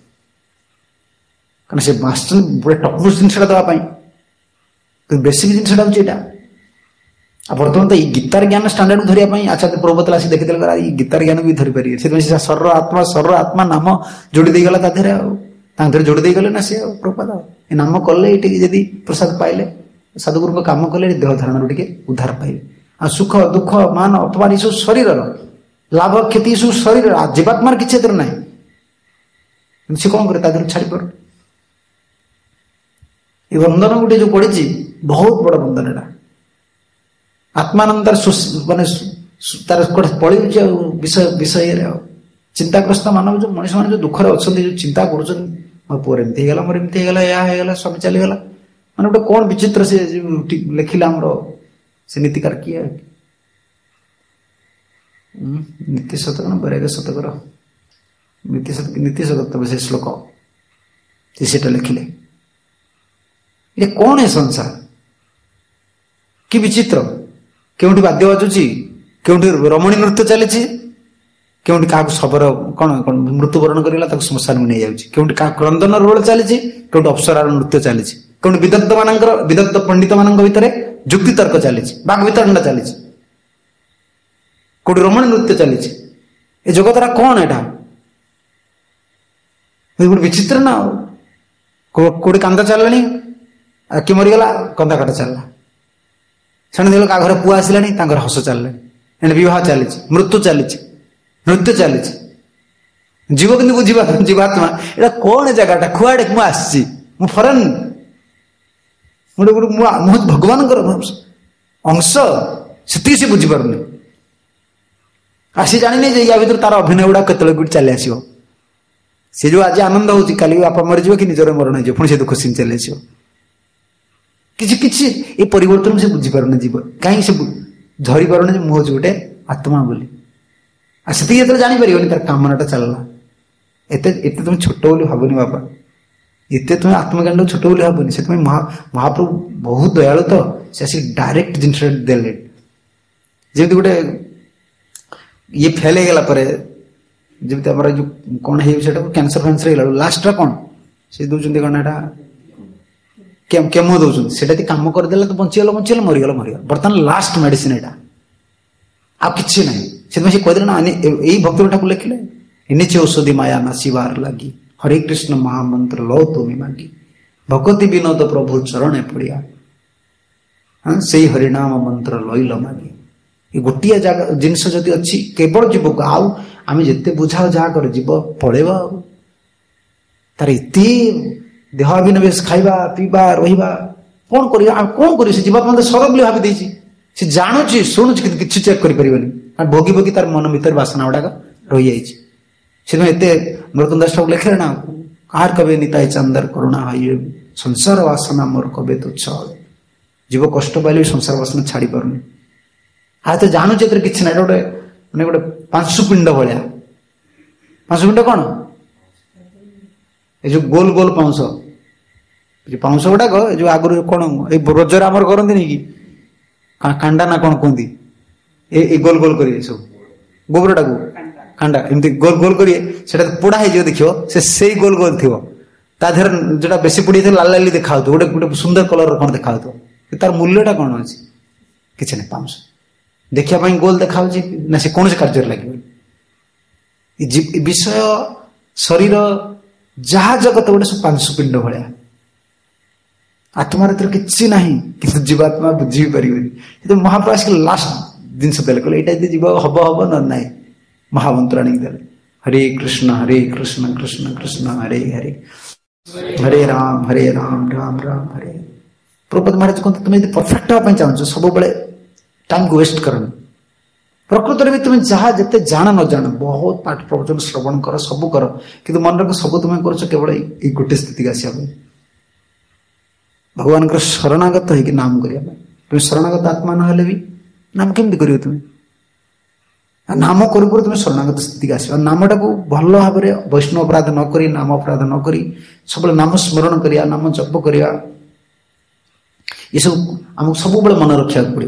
कारण से मास्टर गोटे टपमोस्ट जिनसा देवाई बेसिक जिनसा हूँ यहाँ बर्तमान तो ये गीतार ज्ञान स्टांडर्ड को धरने आचार्य प्रभुतला आसी देखी ये गीतार ज्ञान भी धरी पारे से सर्व आत्मा नाम जोड़ी देगला ताधर जोड़ी देगले ना सी प्रभुपाद ये नाम कले ये प्रसाद पाइले साधुगुरु काम कले देह धारण टे उद्धार पाइबे आ सुख दुख मान अपमान ये सब शरीर लाभ क्षति सब शरीर जीवात्मार किसी ना से कौन करे छाड़ी पार ये बंधन गोटे जो पड़ी बहुत बड़ बंधन एटा आत्मानंद माने तार पड़ी विषय विषय चिंताग्रस्त मानव जो मनुष्य मान जो दुखरे अच्छा जो चिंता कर मो पुअर एमती मोर एमती या स्वामी चलीगला मैंने गोटे कौन विचित्र से लिखिला से नीतिकार किए नीति शतक ना बैराग्य शतकर नीति शतक से श्लोक से लिखिले ये कौन है संसार कि विचित्र क्योंटी वाद्य बाजुची क्योंटी रमणी नृत्य चली क्योंटी क्या शबर कौन कौन मृत्युवरण करला श्मशान में नहीं जाऊँगी क्योंटी क्या क्रंदन रोल चली क्योंटी अप्सरार नृत्य चली क्योंटी विदग्ध विदग्ध पंडित मान भितर जुक्ति तर्क चली बाघ वितरणा चली कौटी रमणी नृत्य चली ये जगतरा कौन एटा गोटे विचित्र ना कौटी कांदा चलनी कि मरीगला कंदा काटा चलला से देख क्या घर पुआ आसला हस चलला बह चली मृत्यु चली नृत्य चली जीव कि बुझा जीवात्मा यहाँ कौन जगह खुआड़े मुझे फरेन गोटे भगवान अंश से बुझीपार आसी जानी या भर तार अभिनय गुड़ा के चली आस सी जो आज आनंद होती काली बापा मरीज कि निजर मरण हो पुणी से दुख सीन चली आस किसी किसी ये परिवर्तन से बुझीपार जीव कहीं से झरी पार मुझे गोटे आत्मा बोली से जापर तार कामनाटा चलला एत तुम छोट बोली भावनी बापा एत तुम आत्मज्ञान छोट बोली भावनी से महाप्रभु बहुत दयालु तो से डायरेक्ट जिन देले जमी गोटे ये फेल हो गला जमी आम जो कौन है कैंसर फैंसर हो लास्ट कौन से दौरान कौन यहाँ केमो दौरान से कम करदे तो बचीगल मरीगल बर्तमान लास्ट मेडिसिन यहाँ ଆଉ କିଛି ନାହିଁ। ସେଥିପାଇଁ ସେ କହିଦେଲେ ନା ଏଇ ଭକ୍ତର ଠାକୁର ଲେଖିଲେ ଏନିଚେ ଔଷଧି ମାୟା ନାସିବାର ଲାଗି ହରେ କୃଷ୍ଣ ମହାମନ୍ତ୍ର ଲ ତୁମି ମାଗି ଭଗତି ବିନୋଦ ପ୍ରଭୁ ଚରଣେ ପଡ଼ିଆ ସେଇ ହରିନାମ ମନ୍ତ୍ର ଲଇଲ ମାଗି। ଏ ଗୋଟିଏ ଜାଗା ଜିନିଷ ଯଦି ଅଛି କେବଳ ଜୀବକୁ, ଆଉ ଆମେ ଯେତେ ବୁଝାଉ ଯାହା କରେ ଜୀବ ପଳେଇବ। ଆଉ ତାର ଏତେ ଦେହ ଅଭିନିବେଶ, ଖାଇବା ପିଇବା ରହିବା, କଣ କରିବା? ଆଉ କଣ କରିବ? ସେ ଜୀବାତ୍ମା ସର ବୋଲି ଭାବି ଦେଇଛି। ସେ ଜାଣୁଛି ଶୁଣୁଛି କିନ୍ତୁ କିଛି ଚେକ୍ କରିପାରିବନି, କାରଣ ଭୋଗି ଭୋଗି ତାର ମନ ଭିତରେ ବାସନା ଗୁଡାକ ରହିଯାଇଛି। ସେଥିପାଇଁ ଏତେ ନରୋତ୍ତମ ଦାସ ଠାକୁର ଲେଖିଲେ ନା, କାହାର କବେ ନିତାଇ ଚାନ୍ଦର କରୁଣା ହାଇ ସଂସାର ବାସନା ମୋର କବେ ତୁଚ୍ଛ। ଜୀବ କଷ୍ଟ ପାଇଲେ ବି ସଂସାର ବାସନା ଛାଡି ପାରୁନି। ଆଉ ତ ଜାଣୁଛି ଏଥିରେ କିଛି ନାହିଁ। ଗୋଟେ ମାନେ ଗୋଟେ ପାଂଶୁପିଣ୍ଡ ଭଳିଆ। ପାଂଶୁପିଣ୍ଡ କଣ? ଏ ଯୋଉ ଗୋଲ ଗୋଲ ପାଉଁଶ, ପାଉଁଶ ଗୁଡାକ ଏ ଯୋଉ ଆଗରୁ କଣ ଏଇ ରଜରେ ଆମର କରନ୍ତିନି କି କାଣ୍ଡା ନା କଣ କୁହନ୍ତି, ଏଇ ଗୋଲ ଗୋଲ କରିବେ ସବୁ ଗୋବରଟାକୁ କାଣ୍ଡା ଏମିତି ଗୋଲ ଗୋଲ କରିବେ, ସେଟା ପୋଡା ହେଇଯିବ ଦେଖିବ, ସେ ସେଇ ଗୋଲ ଗୋଲ ଥିବ। ତା ଦେହରେ ଯୋଉଟା ବେଶୀ ପୋଡିଯାଇଥିବ ଲାଲ ଲାଲି ଦେଖାଉଥିବ, ଗୋଟେ ଗୋଟେ ସୁନ୍ଦର କଲର କଣ ଦେଖାଉଥିବ। ତାର ମୂଲ୍ୟଟା କଣ ଅଛି? କିଛି ନାହିଁ। ପାଉଁଶ ଦେଖିବା ପାଇଁ ଗୋଲ ଦେଖାଉଛି ନା, ସେ କୌଣସି କାର୍ଯ୍ୟରେ ଲାଗିବନି। ବିଷୟ ଶରୀର ଯାହା ଜଗତ ଗୋଟେ ସବୁ ପାଂଶୁପିଣ୍ଡ ଭଳିଆ। ଆତ୍ମାର ଏଥିରେ କିଛି ନାହିଁ, କିନ୍ତୁ ଜୀବାତ୍ମା ବୁଝି ପାରିବନି। କିନ୍ତୁ ମହାପ୍ରଭୁ ଆସିକି ଲାଷ୍ଟ ଜିନିଷ ଦେଲେ, କହିଲେ ଏଇଟା ଯଦି ଯିବ ହବ ହବ ନ ନାହିଁ। ମହାମନ୍ତ୍ର ଆଣିକି ଦେଲେ, ହରେ କୃଷ୍ଣ କୃଷ୍ଣ କୃଷ୍ଣ ହରେ ହରେ ହରେ ରାମ ରାମ ରାମ ହରେ। ପ୍ରଭୁପାଦ ମହାରାଜ କୁହନ୍ତି, ତୁମେ ଯଦି ପରଫେକ୍ଟ ହେବା ପାଇଁ ଚାହୁଁଛ ସବୁବେଳେ ଟାଇମକୁ ୱେଷ୍ଟ କରନି। ପ୍ରକୃତରେ ବି ତୁମେ ଯାହା ଯେତେ ଜାଣ ନ ଜାଣ, ବହୁତ ପାଠ ପ୍ରବଚନ ଶ୍ରବଣ କର, ସବୁ କର, କିନ୍ତୁ ମନେ ରଖ ସବୁ ତୁମେ କରୁଛ କେବଳ ଏଇ ଗୋଟେ ସ୍ଥିତିକୁ ଆସିବା ପାଇଁ, ଭଗବାନଙ୍କର ଶରଣାଗତ ହେଇକି ନାମ କରିବା ପାଇଁ। ତୁମେ ଶରଣାଗତ ଆତ୍ମା ନହେଲେ ବି ନାମ କେମିତି କରିବ? ତୁମେ ନାମ କରୁ କରୁ ତୁମେ ଶରଣାଗତ ସ୍ଥିତିକୁ ଆସିବ। ନାମଟାକୁ ଭଲ ଭାବରେ ବୈଷ୍ଣବ ଅପରାଧ ନ କରି, ନାମ ଅପରାଧ ନ କରି, ସବୁବେଳେ ନାମ ସ୍ମରଣ କରିବା, ନାମ ଜପ କରିବା, ଏସବୁ ଆମକୁ ସବୁବେଳେ ମନେ ରଖିବାକୁ ପଡିବ।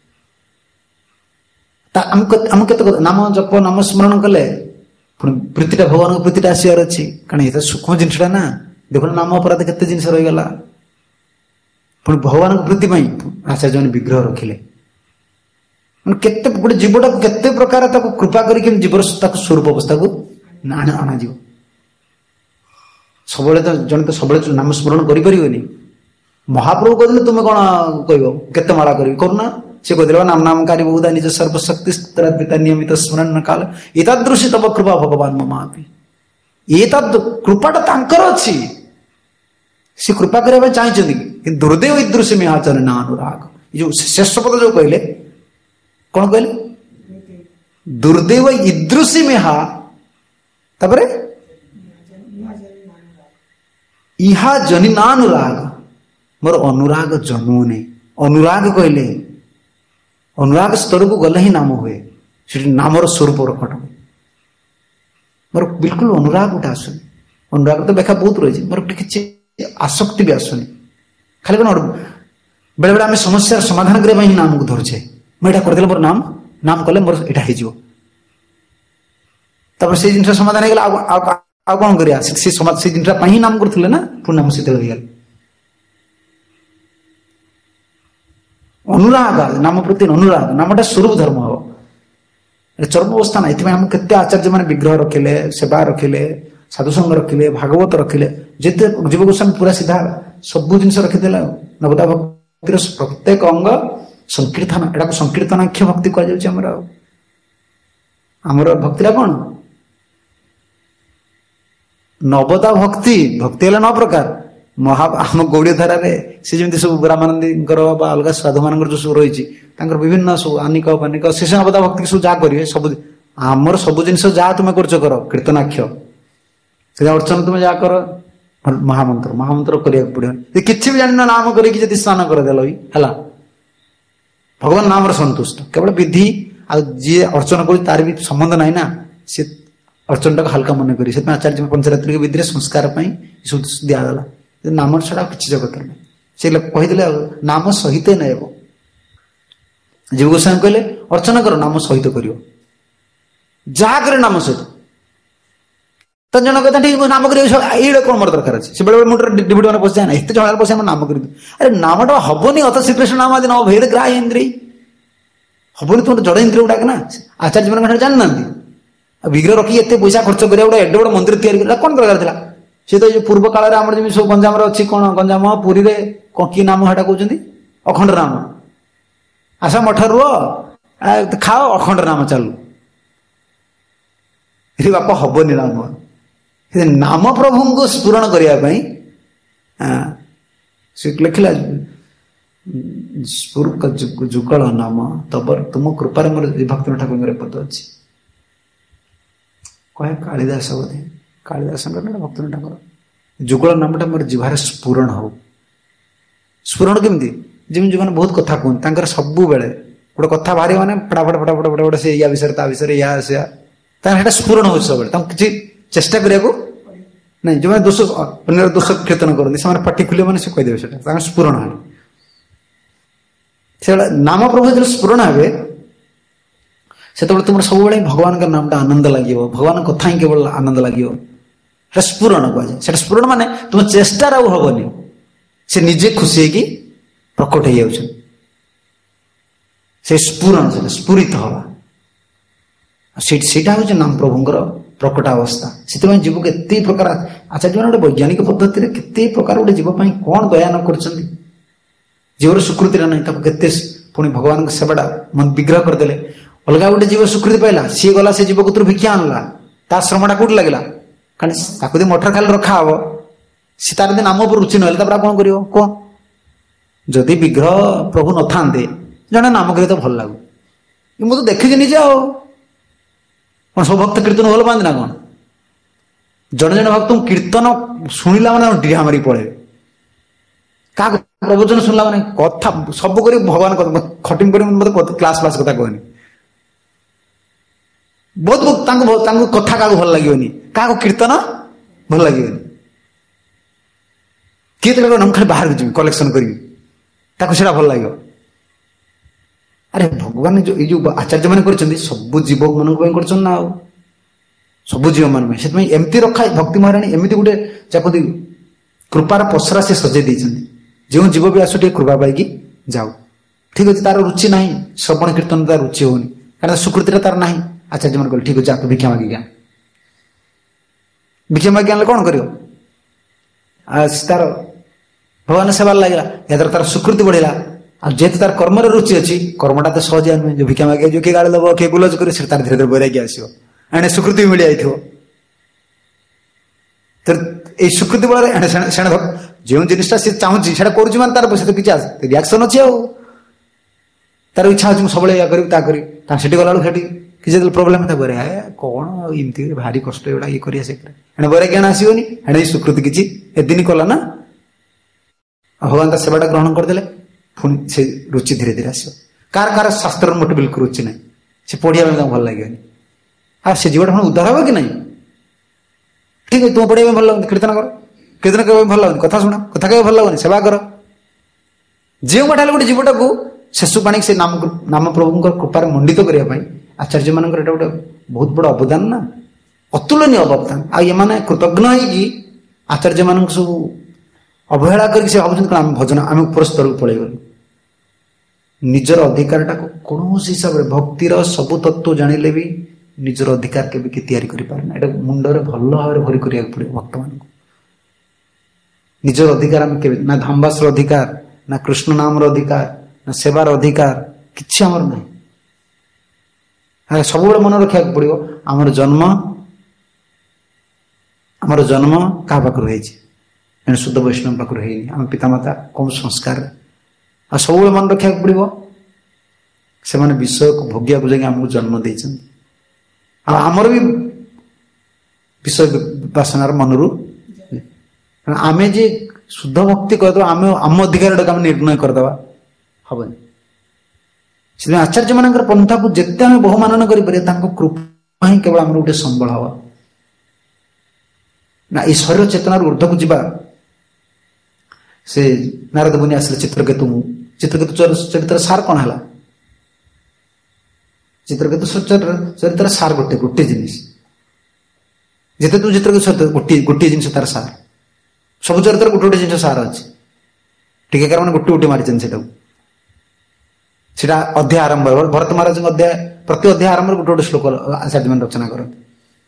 ଆମକୁ କେତେ ନାମ ଜପ ନାମ ସ୍ମରଣ କଲେ ପୁଣି ପ୍ରୀତିଟା, ଭଗବାନଙ୍କ ପ୍ରୀତିଟା ଆସିବାର ଅଛି, କାରଣ ଏଟା ସୂକ୍ଷ୍ମ ଜିନିଷଟା ନା। ଦେଖୁନ ନାମ ଅପରାଧ କେତେ ଜିନିଷ ରହିଗଲା। ପୁଣି ଭଗବାନଙ୍କ ପ୍ରୀତି ପାଇଁ ଆଚାର୍ଯ୍ୟମାନେ ବିଗ୍ରହ ରଖିଲେ। କେତେ ଗୋଟେ ଜୀବଟାକୁ କେତେ ପ୍ରକାର ତାକୁ କୃପା କରିକି ଜୀବର ତାକୁ ସ୍ୱରୂପ ଅବସ୍ଥାକୁ ଅଣାଯିବ। ସବୁବେଳେ ତ ଜଣେ ତ ସବୁବେଳେ ନାମ ସ୍ମରଣ କରିପାରିବନି। ମହାପ୍ରଭୁ କହିଥିଲେ ତୁମେ କଣ କହିବ କେତେ ମାଳା କରିବି, କରୁନା। ସେ କହିଥିଲେ ନାମ ନାମକାରୀ ବହୁଧା ନିଜ ସର୍ବଶକ୍ତି ପିତା ନିୟମିତ ସ୍ମରଣ କାଳ ଏତାଦୃଶୀ ତବ କୃପା ଭଗବାନ ମମାପି। ଏତଦ୍ କୃପାଟା ତାଙ୍କର ଅଛି, ସେ କୃପା କରିବା ପାଇଁ ଚାହିଁଛନ୍ତି। କିନ୍ତୁ ଦୁର୍ଦେବ ଇଦୃଶୀ ମେହାଚର ନା ଅନୁରାଗ, ଏ ଯୋଉ ଶେଷ ପଦ ଯୋଉ କହିଲେ, କଣ କହିଲେ? ଦୁର୍ଦେବ ଇଦୃଶୀ ମେହା, ତାପରେ ଇହା ଜନି ନାନୁରାଗ, ମୋର ଅନୁରାଗ ଜନ୍ମୁନି। ଅନୁରାଗ କହିଲେ ଅନୁରାଗ ସ୍ତରକୁ ଗଲେ ହିଁ ନାମ ହୁଏ, ସେଠି ନାମର ସ୍ୱରୂପ ପ୍ରକଟ ହୁଏ। ମୋର ବିଲକୁଲ ଅନୁରାଗ ଗୋଟେ ଆସୁନି। ଅନୁରାଗ ତ ବ୍ୟାଖ୍ୟା ବହୁତ ରହିଛି, ମୋର କିଛି ଆସକ୍ତି ବି ଆସୁନି। ଖାଲି କଣ ବେଳେ ବେଳେ ଆମେ ସମସ୍ୟାର ସମାଧାନ କରିବା ପାଇଁ ହିଁ ନାମକୁ ଧରୁଛେ। ମୁଁ ଏଇଟା କରିଦେଲେ ମୋର ନାମ କଲେ ମୋର ଏଇଟା ହେଇଯିବ, ତାପରେ ସେଇ ଜିନିଷ ସମାଧାନ ହେଇଗଲା। ଆଉ କଣ କରିବା? ସେଇ ଜିନିଷଟା ପାଇଁ ହିଁ ନାମ କରୁଥିଲେ ନା, ପୁଣି ନାମ ସେତେବେଳେ ହେଇଗଲା। ଅନୁରାଗ, ନାମ ପ୍ରତି ଅନୁରାଗ, ନାମଟା ସ୍ୱରୂପ ଧର୍ମ ହବ, ଚର୍ମ ଅବସ୍ଥା ନାହିଁ। ଏଥିପାଇଁ ଆମକୁ କେତେ ଆଚାର୍ଯ୍ୟ ମାନେ ବିଗ୍ରହ ରଖିଲେ, ସେବା ରଖିଲେ, ସାଧୁସଙ୍ଗ ରଖିଲେ, ଭାଗବତ ରଖିଲେ। ଯେତେ ଜୀବ ଗୋସ୍ୱାମୀ ପୁରା ସିଧା ସବୁ ଜିନିଷ ରଖିଦେଲା। ନବଦା ଭକ୍ତିର ପ୍ରତ୍ୟେକ ଅଙ୍ଗ ସଂକୀର୍ତ୍ତନ, ଏଟାକୁ ସଂକୀର୍ତ୍ତନାଖ୍ୟ ଭକ୍ତି କୁହାଯାଉଛି। ଆମର ଭକ୍ତିଟା କଣ? ନବଦା ଭକ୍ତି ହେଲା 9 ପ୍ରକାର। ଆମ ଗୌଡୀୟ ଧାରାରେ ସେ ଯେମିତି ସବୁ ରାମାନନ୍ଦୀଙ୍କର ବା ଅଲଗା ସାଧୁ ମାନଙ୍କର ଯୋଉ ସବୁ ରହିଛି, ତାଙ୍କର ବିଭିନ୍ନ ସବୁ ଆନିକ ପାନିକ, ସେ ନବଦା ଭକ୍ତି ସବୁ ଯାହା କରିବେ, ସବୁ ଆମର ସବୁ ଜିନିଷ ଯାହା ତୁମେ କରୁଛ କର, କୀର୍ତ୍ତନାଖ୍ୟ ସେ ଅର୍ଚ୍ଚନା ତୁମେ ଯାହା କର, ମହାମନ୍ତ୍ର କରିବାକୁ ପଡିବ। କିଛି ବି ଜାଣିନ, ନାମ କରିକି ଯଦି ସ୍ନାନ କରିଦେଲ ବି ହେଲା, ଭଗବାନ ନାମରେ ସନ୍ତୁଷ୍ଟ। କେବଳ ବିଧି, ଆଉ ଯିଏ ଅର୍ଚ୍ଚନା କରୁଛି ତାର ବି ସମ୍ବନ୍ଧ ନାହିଁ ନା, ସେ ଅର୍ଚ୍ଚନାଟାକୁ ହାଲକା ମନେ କରି। ସେଥିପାଇଁ ଆଚାର୍ଯ୍ୟ ପଞ୍ଚରାତ୍ରିକ ବିଧିରେ ସଂସ୍କାର ପାଇଁ ସବୁ ଦିଆଗଲା। ନାମ ଛଡା ଆଉ କିଛି ଜଗତ ନାହିଁ। ସେ କହିଦେଲେ ଆଉ ନାମ ସହିତ ନେବ। ଜୀବ ଗୋସ୍ୱାମୀ କହିଲେ ଅର୍ଚ୍ଚନା କର, ନାମ ସହିତ କରିବ, ଯାହା କରେ ନାମ ସହିତ। ତ ଜଣ କଥା ଠିକ ନାମ କରିବା, ଏଇଟା କଣ ମୋର ଦରକାର ଅଛି? ସେ ବେଳେବେଳେ ମୁଣ୍ଡରେ ଡିଭିଡି ମାନେ ପଶିଯାଏ ନା, ଏତେ ଝଗଡ଼ା ପଶି ଆମେ ନାମ କରିଦୁ। ଆରେ ନାମଟା ହବନି, ଅତ ଶ୍ରୀକୃଷ୍ଣ ନାମ ଆଦି ନ ଭେଦ ଗ୍ରାହ ଇନ୍ଦ୍ରିୟ। ହବନି ତୁମର ଜଡ ଇନ୍ଦ୍ରିୟ ଗୁଡାକ ନା ଆଚାର୍ଯ୍ୟ ମାନଙ୍କ ଜାଣିନାହାନ୍ତି। ଆଉ ବିଗ୍ରହ ରଖି ଏତେ ପଇସା ଖର୍ଚ୍ଚ କରିବା ଗୋଟେ ଏଡେ ବଡ ମନ୍ଦିର ତିଆରି କରିବା କଣ ଦରକାର ଥିଲା? ସେ ତ ଏଇ ଯୋଉ ପୂର୍ବ କାଳରେ ଆମର ଯେମିତି ସବୁ ଗଞ୍ଜାମରେ ଅଛି କଣ ଗଞ୍ଜାମ ପୁରୀରେ କି ନାମ ହେଟା କହୁଛନ୍ତି ଅଖଣ୍ଡ ନାମ। ଆସ ମଠ ରୁହ ଖାଅ ଅଖଣ୍ଡ ନାମ ଚାଲୁ। ଏ ବାପ ହବନି ନାମ ନାମ ପ୍ରଭୁଙ୍କୁ ସ୍ମରଣ କରିବା ପାଇଁ ସେ ଲେଖିଲା ଯୁଗଳ ନାମ ତବର ତୁମ କୃପାରେ ମୋର ଭକ୍ତ ଠାକୁରଙ୍କର ପଦ ଅଛି। କହେ କାଳିଦାସ ବୋଧେ କାଳିଦାସଙ୍କର ଭକ୍ତ ଠାକୁର ଯୁଗଳ ନାମଟା ମୋର ଜିଭାରେ ସ୍ଫୁରଣ ହଉ। ସ୍ଫୁରଣ କେମିତି? ଯେମିତି ଯୋଉମାନେ ବହୁତ କଥା କୁହନ୍ତି ତାଙ୍କର ସବୁବେଳେ ଗୋଟେ କଥା ବାହାରିବ ମାନେ ଫଟାଫଟ ଫଟାଫଟ ଫଟାଫଟ ସେ ୟା ବିଷୟରେ ତା ବିଷୟରେ ୟା ଆସିବା ତାଙ୍କର ସେଇଟା ସ୍ଫୁରଣ ହଉଛି ସବୁବେଳେ। ତାଙ୍କୁ କିଛି ଚେଷ୍ଟା କରିବାକୁ ନାଇଁ। ଯୋଉମାନେ ଦୋଷ ଅନ୍ୟର ଦୋଷ କୀର୍ତ୍ତନ କରନ୍ତି ସେମାନେ ପାଟି ଖୋଲିବ ମାନେ ସେ କହିଦେବେ ସେଟା ତାଙ୍କର ସ୍ଫୁରଣ ହୁଏ। ସେଭଳିଆ ନାମ ପ୍ରଭୁ ଯେତେବେଳେ ସ୍ଫୁରଣ ହେବେ ସେତେବେଳେ ତୁମର ସବୁବେଳେ ଭଗବାନଙ୍କ ନାମଟା ଆନନ୍ଦ ଲାଗିବ। ଭଗବାନଙ୍କ କଥା ହିଁ କେବଳ ଆନନ୍ଦ ଲାଗିବ। ସେଟା ସ୍ଫୁରଣ କୁହାଯାଏ। ସେଟା ସ୍ଫୁରଣ ମାନେ ତୁମ ଚେଷ୍ଟାରେ ଆଉ ହବନି, ସେ ନିଜେ ଖୁସି ହେଇକି ପ୍ରକଟ ହେଇଯାଉଛନ୍ତି। ସେ ସ୍ଫୁରଣ ସେଟା ସ୍ଫୁରିତ ହବା ସେଇଟା ହଉଛି ନାମ ପ୍ରଭୁଙ୍କର ପ୍ରକଟ ଅବସ୍ଥା। ସେଥିପାଇଁ ଜୀବକୁ ଏତେ ପ୍ରକାର ଆଚାର୍ଯ୍ୟ ମାନେ ଗୋଟେ ବୈଜ୍ଞାନିକ ପଦ୍ଧତିରେ କେତେ ପ୍ରକାର ଗୋଟେ ଜୀବ ପାଇଁ କଣ ଦୟା ନ କରିଛନ୍ତି। ଜୀବର ସ୍ୱୀକୃତିରେ ନାହିଁ ତାକୁ କେତେ ପୁଣି ଭଗବାନଙ୍କ ସେବାଟା ବିଗ୍ରହ କରିଦେଲେ। ଅଲଗା ଗୋଟେ ଜୀବ ସ୍ୱୀକୃତି ପାଇଲା ସିଏ ଗଲା ସେ ଜୀବ କତରୁ ଭିକ୍ଷା ଆଣିଲା ତା ଶ୍ରମଟା କୋଉଠି ଲାଗିଲା? କାରଣ ତାକୁ ଯଦି ମଠରେ ଖାଲି ରଖାହବ ସେ ତାର ଯଦି ନାମ ଉପରେ ରୁଚି ନହେଲେ ତାପରେ କଣ କରିବ କୁହ? ଯଦି ବିଗ୍ରହ ପ୍ରଭୁ ନଥାନ୍ତେ ଜଣେ ନାମ କରେ ତ ଭଲ ଲାଗୁ। ମୁଁ ତ ଦେଖିଛି ନିଜେ ଆଉ କଣ ସବୁ ଭକ୍ତ କୀର୍ତ୍ତନ ଭଲ ପାଆନ୍ତି ନା କଣ? ଜଣେ ଜଣେ ଭକ୍ତ କୀର୍ତ୍ତନ ଶୁଣିଲା ମାନେ ଡିହା ମାରି ପଳେଇବେ। କାହାକୁ ପ୍ରବଚନ ଶୁଣିଲା ମାନେ କଥା ସବୁ କରି ଭଗବାନ ଖଟିଂ କରି ମତେ କ୍ଲାସ କଥା କହନି। ବହୁତ ତାଙ୍କୁ କଥା କାହାକୁ ଭଲ ଲାଗିବନି, କାହାକୁ କୀର୍ତ୍ତନ ଭଲ ଲାଗିବନି। କିଏ ତ ମୁଁ ଖାଲି ବାହାରକୁ ଯିବି କଲେକ୍ସନ କରିବି ତାକୁ ସେଟା ଭଲ ଲାଗିବ। ଆରେ ଭଗବାନ ଏଇ ଯୋଉ ଆଚାର୍ଯ୍ୟ ମାନେ କରିଛନ୍ତି ସବୁ ଜୀବ ମାନଙ୍କ ପାଇଁ କରିଛନ୍ତି ନା ଆଉ ସବୁ ଜୀବ ମାନଙ୍କ ପାଇଁ। ସେଥିପାଇଁ ଏମିତି ରଖା ଭକ୍ତି ମହାରାଣୀ ଏମିତି ଗୋଟେ ଚାପନ୍ତି କୃପାର ପସରା ସେ ସଜେଇ ଦେଇଛନ୍ତି। ଯେଉଁ ଜୀବ ବି ଆସୁ ଟିକେ କୃପା ପାଇକି ଯାଉ। ଠିକ ଅଛି ତାର ରୁଚି ନାହିଁ ଶ୍ରବଣ କୀର୍ତ୍ତନ ତାର ରୁଚି ହଉନି କାରଣ ସ୍ୱୀକୃତିରେ ତାର ନାହିଁ। ଆଚାର୍ଯ୍ୟ ମାନେ କହିଲେ ଠିକ ଅଛି ଯା ତୁ ଭିକ୍ଷା ମାଗିକି ଆଣ। ଭିକ୍ଷା ମାଗି ଆଣିଲେ କଣ କରିବ? ତାର ଭଗବାନ ସେବାରେ ଲାଗିଲା ଏଥର ତାର ସ୍ୱୀକୃତି ବଢିଲା। ଆଉ ଯେହେତୁ ତାର କର୍ମରେ ରୁଚି ଅଛି କର୍ମଟା ତ ସହଜ ନୁହେଁ। ଯୋଉ ଭିକ୍ଷା ମାଗିବା ଯୋଉ କିଏ ଗାଳି ଦବ କିଏ ଗୁଲଜ କରିବ ସେ ତାର ଧୀରେ ଧୀରେ ବୈରାଗ୍ୟ ଆସିବ ଏଣେ ସ୍ୱୀକୃତି ବି ମିଳିଯାଇଥିବ। ଏଇ ସ୍ୱୀକୃତି ବଳରେ ସେଣେ ଯେଉଁ ଜିନିସଟା ସେ ଚାହୁଁଛି ସେଟା କରୁଛି ମାନେ ତାର ସେ ତ କିଛି ରିଆକ୍ସନ ଅଛି ଆଉ ତାର ଇଚ୍ଛା ଅଛି ମୁଁ ସବୁବେଳେ ଏଇଆ କରିବି ତା କରିବି ତାଙ୍କ ସେଠି ଗଲାବେଳକୁ ସେଠି କିଛି ଯେତେବେଳେ ପ୍ରୋବ୍ଲେମ ଥାଏ ବରେ କଣ ଆଉ ଏମିତି ଭାରି କଷ୍ଟ ଏଗୁଡା ଇଏ କରିବା ସେ ଏଣେ ବୈରାଗ୍ୟ ଆସିବନି ଏଣେ ସ୍ୱୀକୃତି କିଛି ଏଦିନ କଲା ନା ଭଗବାନ ତା ସେବାଟା ଗ୍ରହଣ କରିଦେଲେ ପୁଣି ସେ ରୁଚି ଧୀରେ ଧୀରେ ଆସିବ। କାହାର ଶାସ୍ତ୍ରର ମୋଟେ ବିଲକୁଲ ରୁଚି ନାହିଁ ସେ ପଢିବା ପାଇଁ ତାଙ୍କୁ ଭଲ ଲାଗିବନି। ଆଉ ସେ ଜୀବଟା ପୁଣି ଉଦ୍ଧାର ହବ କି ନାହିଁ? ଠିକ ଅଛି ତୁମ ପଢିବା ପାଇଁ ଭଲ ଲାଗୁନି କୀର୍ତ୍ତନ କର କୀର୍ତ୍ତନ କରିବା ପାଇଁ ଭଲ ଲାଗୁନି କଥା ଶୁଣ କଥା କହିବା ଭଲ ଲାଗୁନି ସେବା କର। ଯେଉଁ ବାଟ ହେଲେ ଗୋଟେ ଜୀବଟାକୁ ଶେଷୁ ପାଣିକି ସେ ନାମ ପ୍ରଭୁଙ୍କର କୃପାରେ ମଣ୍ଡିତ କରିବା ପାଇଁ ଆଚାର୍ଯ୍ୟ ମାନଙ୍କର ଏଟା ଗୋଟେ ବହୁତ ବଡ ଅବଦାନ ନା ଅତୁଳନୀୟ ଅବଦାନ। ଆଉ ଏମାନେ କୃତଜ୍ଞ ହେଇକି ଆଚାର୍ଯ୍ୟ ମାନଙ୍କୁ ସବୁ ଅବହେଳା କରିକି ସେ ଭାବୁଛନ୍ତି କଣ ଆମେ ଭଜନ ଆମେ ଉପର ସ୍ତରକୁ ପଳେଇଗଲୁ। ନିଜର ଅଧିକାରଟାକୁ କୌଣସି ହିସାବରେ ଭକ୍ତିର ସବୁ ତତ୍ତ୍ୱ ଜାଣିଲେ ବି ନିଜର ଅଧିକାର କେବେ କି ତିଆରି କରିପାରେ ନା। ଏଟା ମୁଣ୍ଡରେ ଭଲ ଭାବରେ ଭରି କରିବାକୁ ପଡିବ ଭକ୍ତମାନଙ୍କୁ। ନିଜର ଅଧିକାର ଆମେ କେବେ ନା ଧାମବାସର ଅଧିକାର ନା କୃଷ୍ଣ ନାମର ଅଧିକାର ନା ସେବାର ଅଧିକାର କିଛି ଆମର ନାହିଁ। ସବୁବେଳେ ମନେ ରଖିବାକୁ ପଡିବ ଆମର ଜନ୍ମ କାହା ପାଖରୁ ହେଇଛି ଏଣେ ଶୁଦ୍ଧ ବୈଷ୍ଣବ ପାଖରୁ ହେଇନି। ଆମ ପିତାମାତା କୌଣ ସଂସ୍କାରରେ ଆଉ ସବୁବେଳେ ମନେ ରଖିବାକୁ ପଡିବ ସେମାନେ ବିଷୟକୁ ଭୋଗିବାକୁ ଯାଇକି ଆମକୁ ଜନ୍ମ ଦେଇଛନ୍ତି। ଆଉ ଆମର ବି ବିଷୟ ବାସନାର ମନରୁ ଆମେ ଯେ ଶୁଦ୍ଧ ଭକ୍ତି କରିଦେବା ଆମେ ଆମ ଅଧିକାରଟାକୁ ଆମେ ନିର୍ଣ୍ଣୟ କରିଦେବା ହବନି। ସେଥିପାଇଁ ଆଚାର୍ଯ୍ୟ ମାନଙ୍କର ପନ୍ଥାକୁ ଯେତେ ଆମେ ବହୁମାନନ କରିପାରିବା ତାଙ୍କ କୃପା ହିଁ କେବଳ ଆମର ଗୋଟେ ସମ୍ବଳ ହବ ନା। ଏଇ ଶରୀର ଚେତନାର ଉର୍ଦ୍ଧ୍ୱକୁ ଯିବା ସେ ନାରଦ ମୁନି ଆସିଲେ ଚିତ୍ରକେତୁ ଚରିତ୍ର ସାର କଣ ହେଲା? ଚିତ୍ରକେତୁ ଚରିତ୍ର ସାର ଗୋଟେ ଜିନିଷ ଯେତେ ତୁ ଚିତ୍ରକେତୁ ଗୋଟିଏ ଜିନିଷ ତାର ସାର। ସବୁ ଚରିତ୍ର ଗୋଟେ ଜିନିଷ ସାର ଅଛି। ଟିକେକାର ମାନେ ଗୋଟେ ମାରିଛନ୍ତି ସେଟାକୁ सेटा अध्याय आरंभ भरत महाराज अध्याय प्रति अध्याय आरंभ गोटे गोटे श्लोक आचार्य मान रचना करते।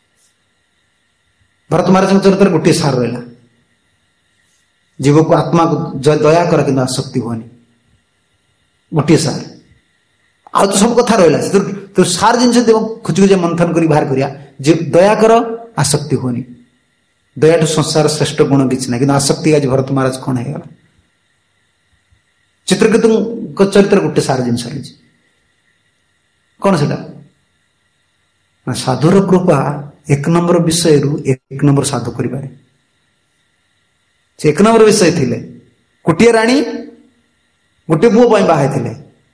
भरत महाराज चरित्र गोटे सार रहा जीव को आत्मा को दया कर कि आसक्ति हुआ गोटे सार आ तो सब कथा रहा तो सार जिन खोज खोज मंथन कर बाहर करिया दया कर आसक्ति हुआ दया संसार श्रेष्ठ गुण किसी ना कि आसक्ति आज भरत महाराज कौन है चित्रकेतु चरित्र गोटे सार जिन रही कौन से साधुर कृपा एक नंबर विषय रु एक नंबर साधु कर एक नंबर विषय थे गोटे राणी गोटे पुओ बाहे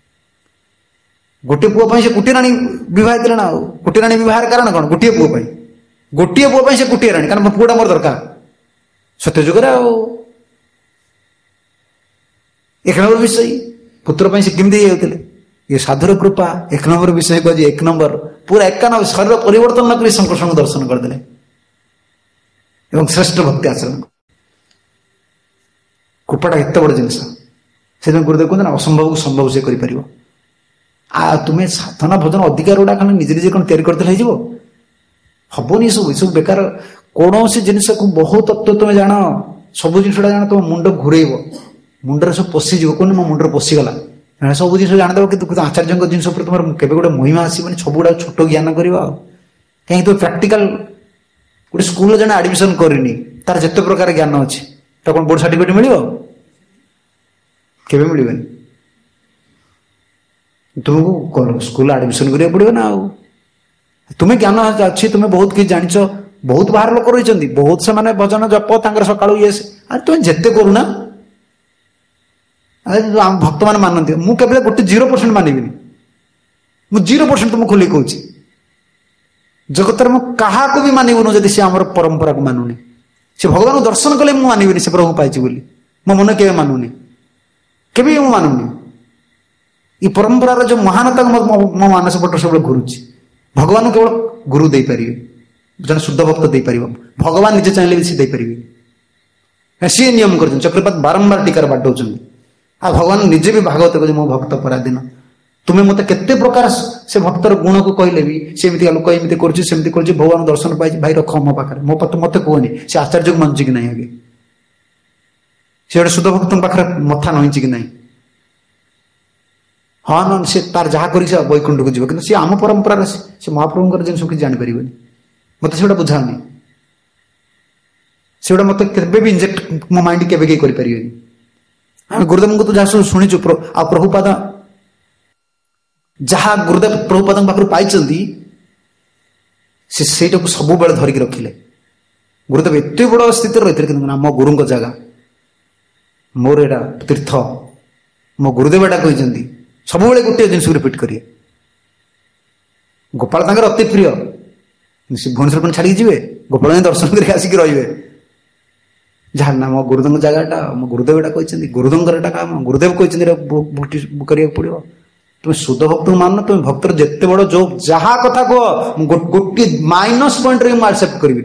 गोटे पुओ से गोटे राणी बहुत ना गोटे राणी बहुत कारण कौन गोटे पुओ से गोटे राणी कारण पुओटा मोर दरकार सत्यजुग एक नंबर विषय पुत्र से केमती होते ये साधुर कृपा एक नंबर विषय को एक नंबर पूरा एकानबे शरीर परिवर्तन न कर संकर्षण को दर्शन करदे एवं श्रेष्ठ भक्ति आचरण कृपाटा एत बड़ जिनस से गुरुदेव कहते ना असंभव को संभव से कर तुम्हें साधना भजन अधिकार गुड़ा खाली निजे निजे कौन तैयारी करते हेनी सब बेकार कौन सी जिनस को बहुत तत्व तुम्हें जान सब जिनसा जान तुम मुंड घूरेब मुंडर सब पशिज कौन मो मुंडर पशिगला सब जिन जानदेव कि आचार्य जिन तुम केवे गोटे महिमा आसबनी सब गुड़ा छोट ज्ञान कर कहीं तुम प्राक्टिकल गोटे स्कूल जन आडमिशन करनी तार जिते प्रकार ज्ञान अच्छी तो कौन बोर्ड सर्टिफिकेट मिल केवे मिलबनी तुमको स्कूल आडमिशन करा पड़ो ना तुम्हें ज्ञान अच्छी तुम्हें बहुत किसी जान बहुत बाहर लोक रही बहुत से भजन जप सका ये तुम्हें जिते करूना भक्त मान मानती मुझे गोटे 0% मानवि मुझे 0% तुम खोल कह जगत क्या भी मानवुन जदि सी आम परंपरा को मानुनी से भगवान को दर्शन कले मुझे मानवि से प्रभु पाई बोली मो मन के मानुनी के मानुनी ये परंपरार जो महानता मो मानस पट सब घुरुची भगवान केवल गुरु दे पारे जन शुद्ध भक्त दे पार भगवान निजे चाहिए भी सी दे पारे सी नियम कर चक्रपात बारंबार टीकार बाटौं आ भगवान निजे भी भागवत कह मो भक्त पराधीन तुम्हें मत केते प्रकार से भक्तर गुण को कहले भी सेमती लोक एमती कर भगवान दर्शन पाई भाई रख मो पाखे मो मत कहनी से आचार्य को मानुची कि ना आगे से गोटे शुद्ध भक्त पाखे मथा नहींची कि ना हाँ न से तार जहाँ कर वैकुंठ को जीव कि आम परंपरार से महाप्रभुंर जिन किसी जापर मत से बुझानी से मत के इंजेक्ट मो माइंड के करें आम गुरुदेव को तो जहाँ सब शुणीचु आ प्रभुपाद जहाँ गुरुदेव प्रभुपाद पाखु पाई से सब बेले धरिकी रखिले गुरुदेव एत बड़ स्थित रही कि मो गुरु जगह मोर एटा तीर्थ मो गुरुदेव एटा कहते सब गोटे जिन रिपीट करिए गोपाल तंकर अति प्रिय भुवनेश्वर छाड़ी जी गोपाल दर्शन करके आसिक रे जहाँ ना मो गुरुदेव जगहटा मो गुरुदेव एटा कहते गुरुदेव काम गुरुदेव कहते करा पड़ो तुम शुद्ध भक्त मान तुम भक्तर जिते बड़ जो जहाँ कथा कह गोटे माइनस पॉइंट रे एक्सेप्ट करी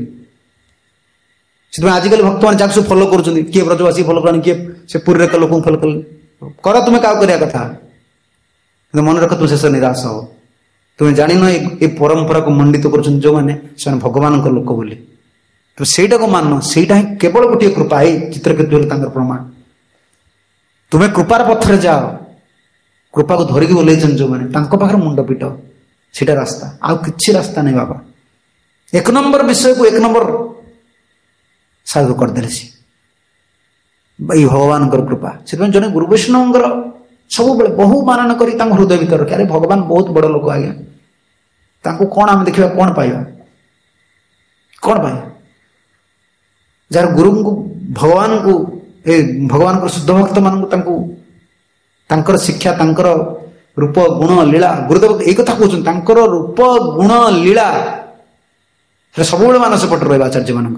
आजिकल भक्त मैंने जहाँ सब फॉलो कर किए ब्रजवासी फॉलो कर किए से पुरी लोक फॉलो कर तुम्हें क्या कराया कथा मन रख तुम शेष निराश हो तुम्हें जान ये परंपरा को मंडित कर जो मैंने भगवान लोक बोली तो सेटा को मान सेटा ही केवल गोटे कृपा है चित्रकेतु प्रमाण तुम्हें कृपार पथर जाओ कृपा को धरिकी ओल्लैन जो मैंने पाखे मुंड पिट सीटा रास्ता आउ कि रास्ता नहीं बाबा एक नंबर विषय को एक नंबर साधु करदे सी भगवान कृपा से जन गुरु वैष्णव सब बेले बहु मानन कर हृदय भर रखे अरे भगवान बहुत बड़ लोक आज्ञा कौन आम देखा कौन पाइबा कौन पाइबा जार गुरु को भगवान को शुद्ध भक्त मान शिक्षा रूप गुण लीला गुरुदेव एक कथा कहते रूप गुण लीला सब मानस पट रहा आचार्य मान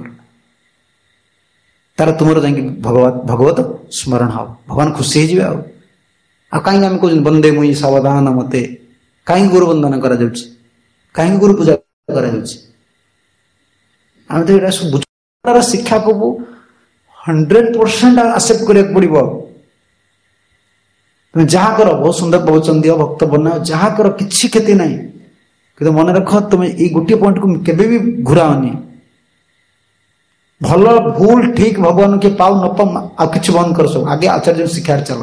तार तुम भगवत स्मरण हो भगवान खुशी हो कहीं आम कह बंदे मुई सावधान मते कहीं गुरु वंदन कहीं गुरु पूजा आम तो ये सब शिक्षा को 100% एक्सेप्ट करा पड़ो तुम जहाँ कर बहुत सुंदर प्रवचन दियो भक्त बनाओ जहाँ कर किसी क्षति नहीं कि मन रख तुम ये गोटे पॉइंट को केबे भी घुराओनी भल भूल ठीक भगवान के पाऊ न पाऊ आ किसी बंद कर सब आगे आचार्य शिक्षा चलो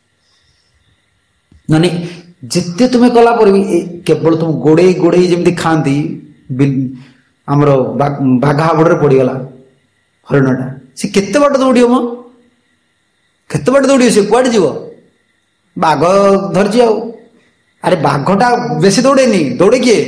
नानी जिते तुम्हें कला पर भी केवल तुम गोड़े गोड़े जमी खाती आमर बाघ हाबड़े पड़गला हरिणटा सी केते बाट दौड़ म केते बाट दौड़ सी कुआडे जीव बाघ धरची अरे बाघटा बेसी दौड़े दौड़े किए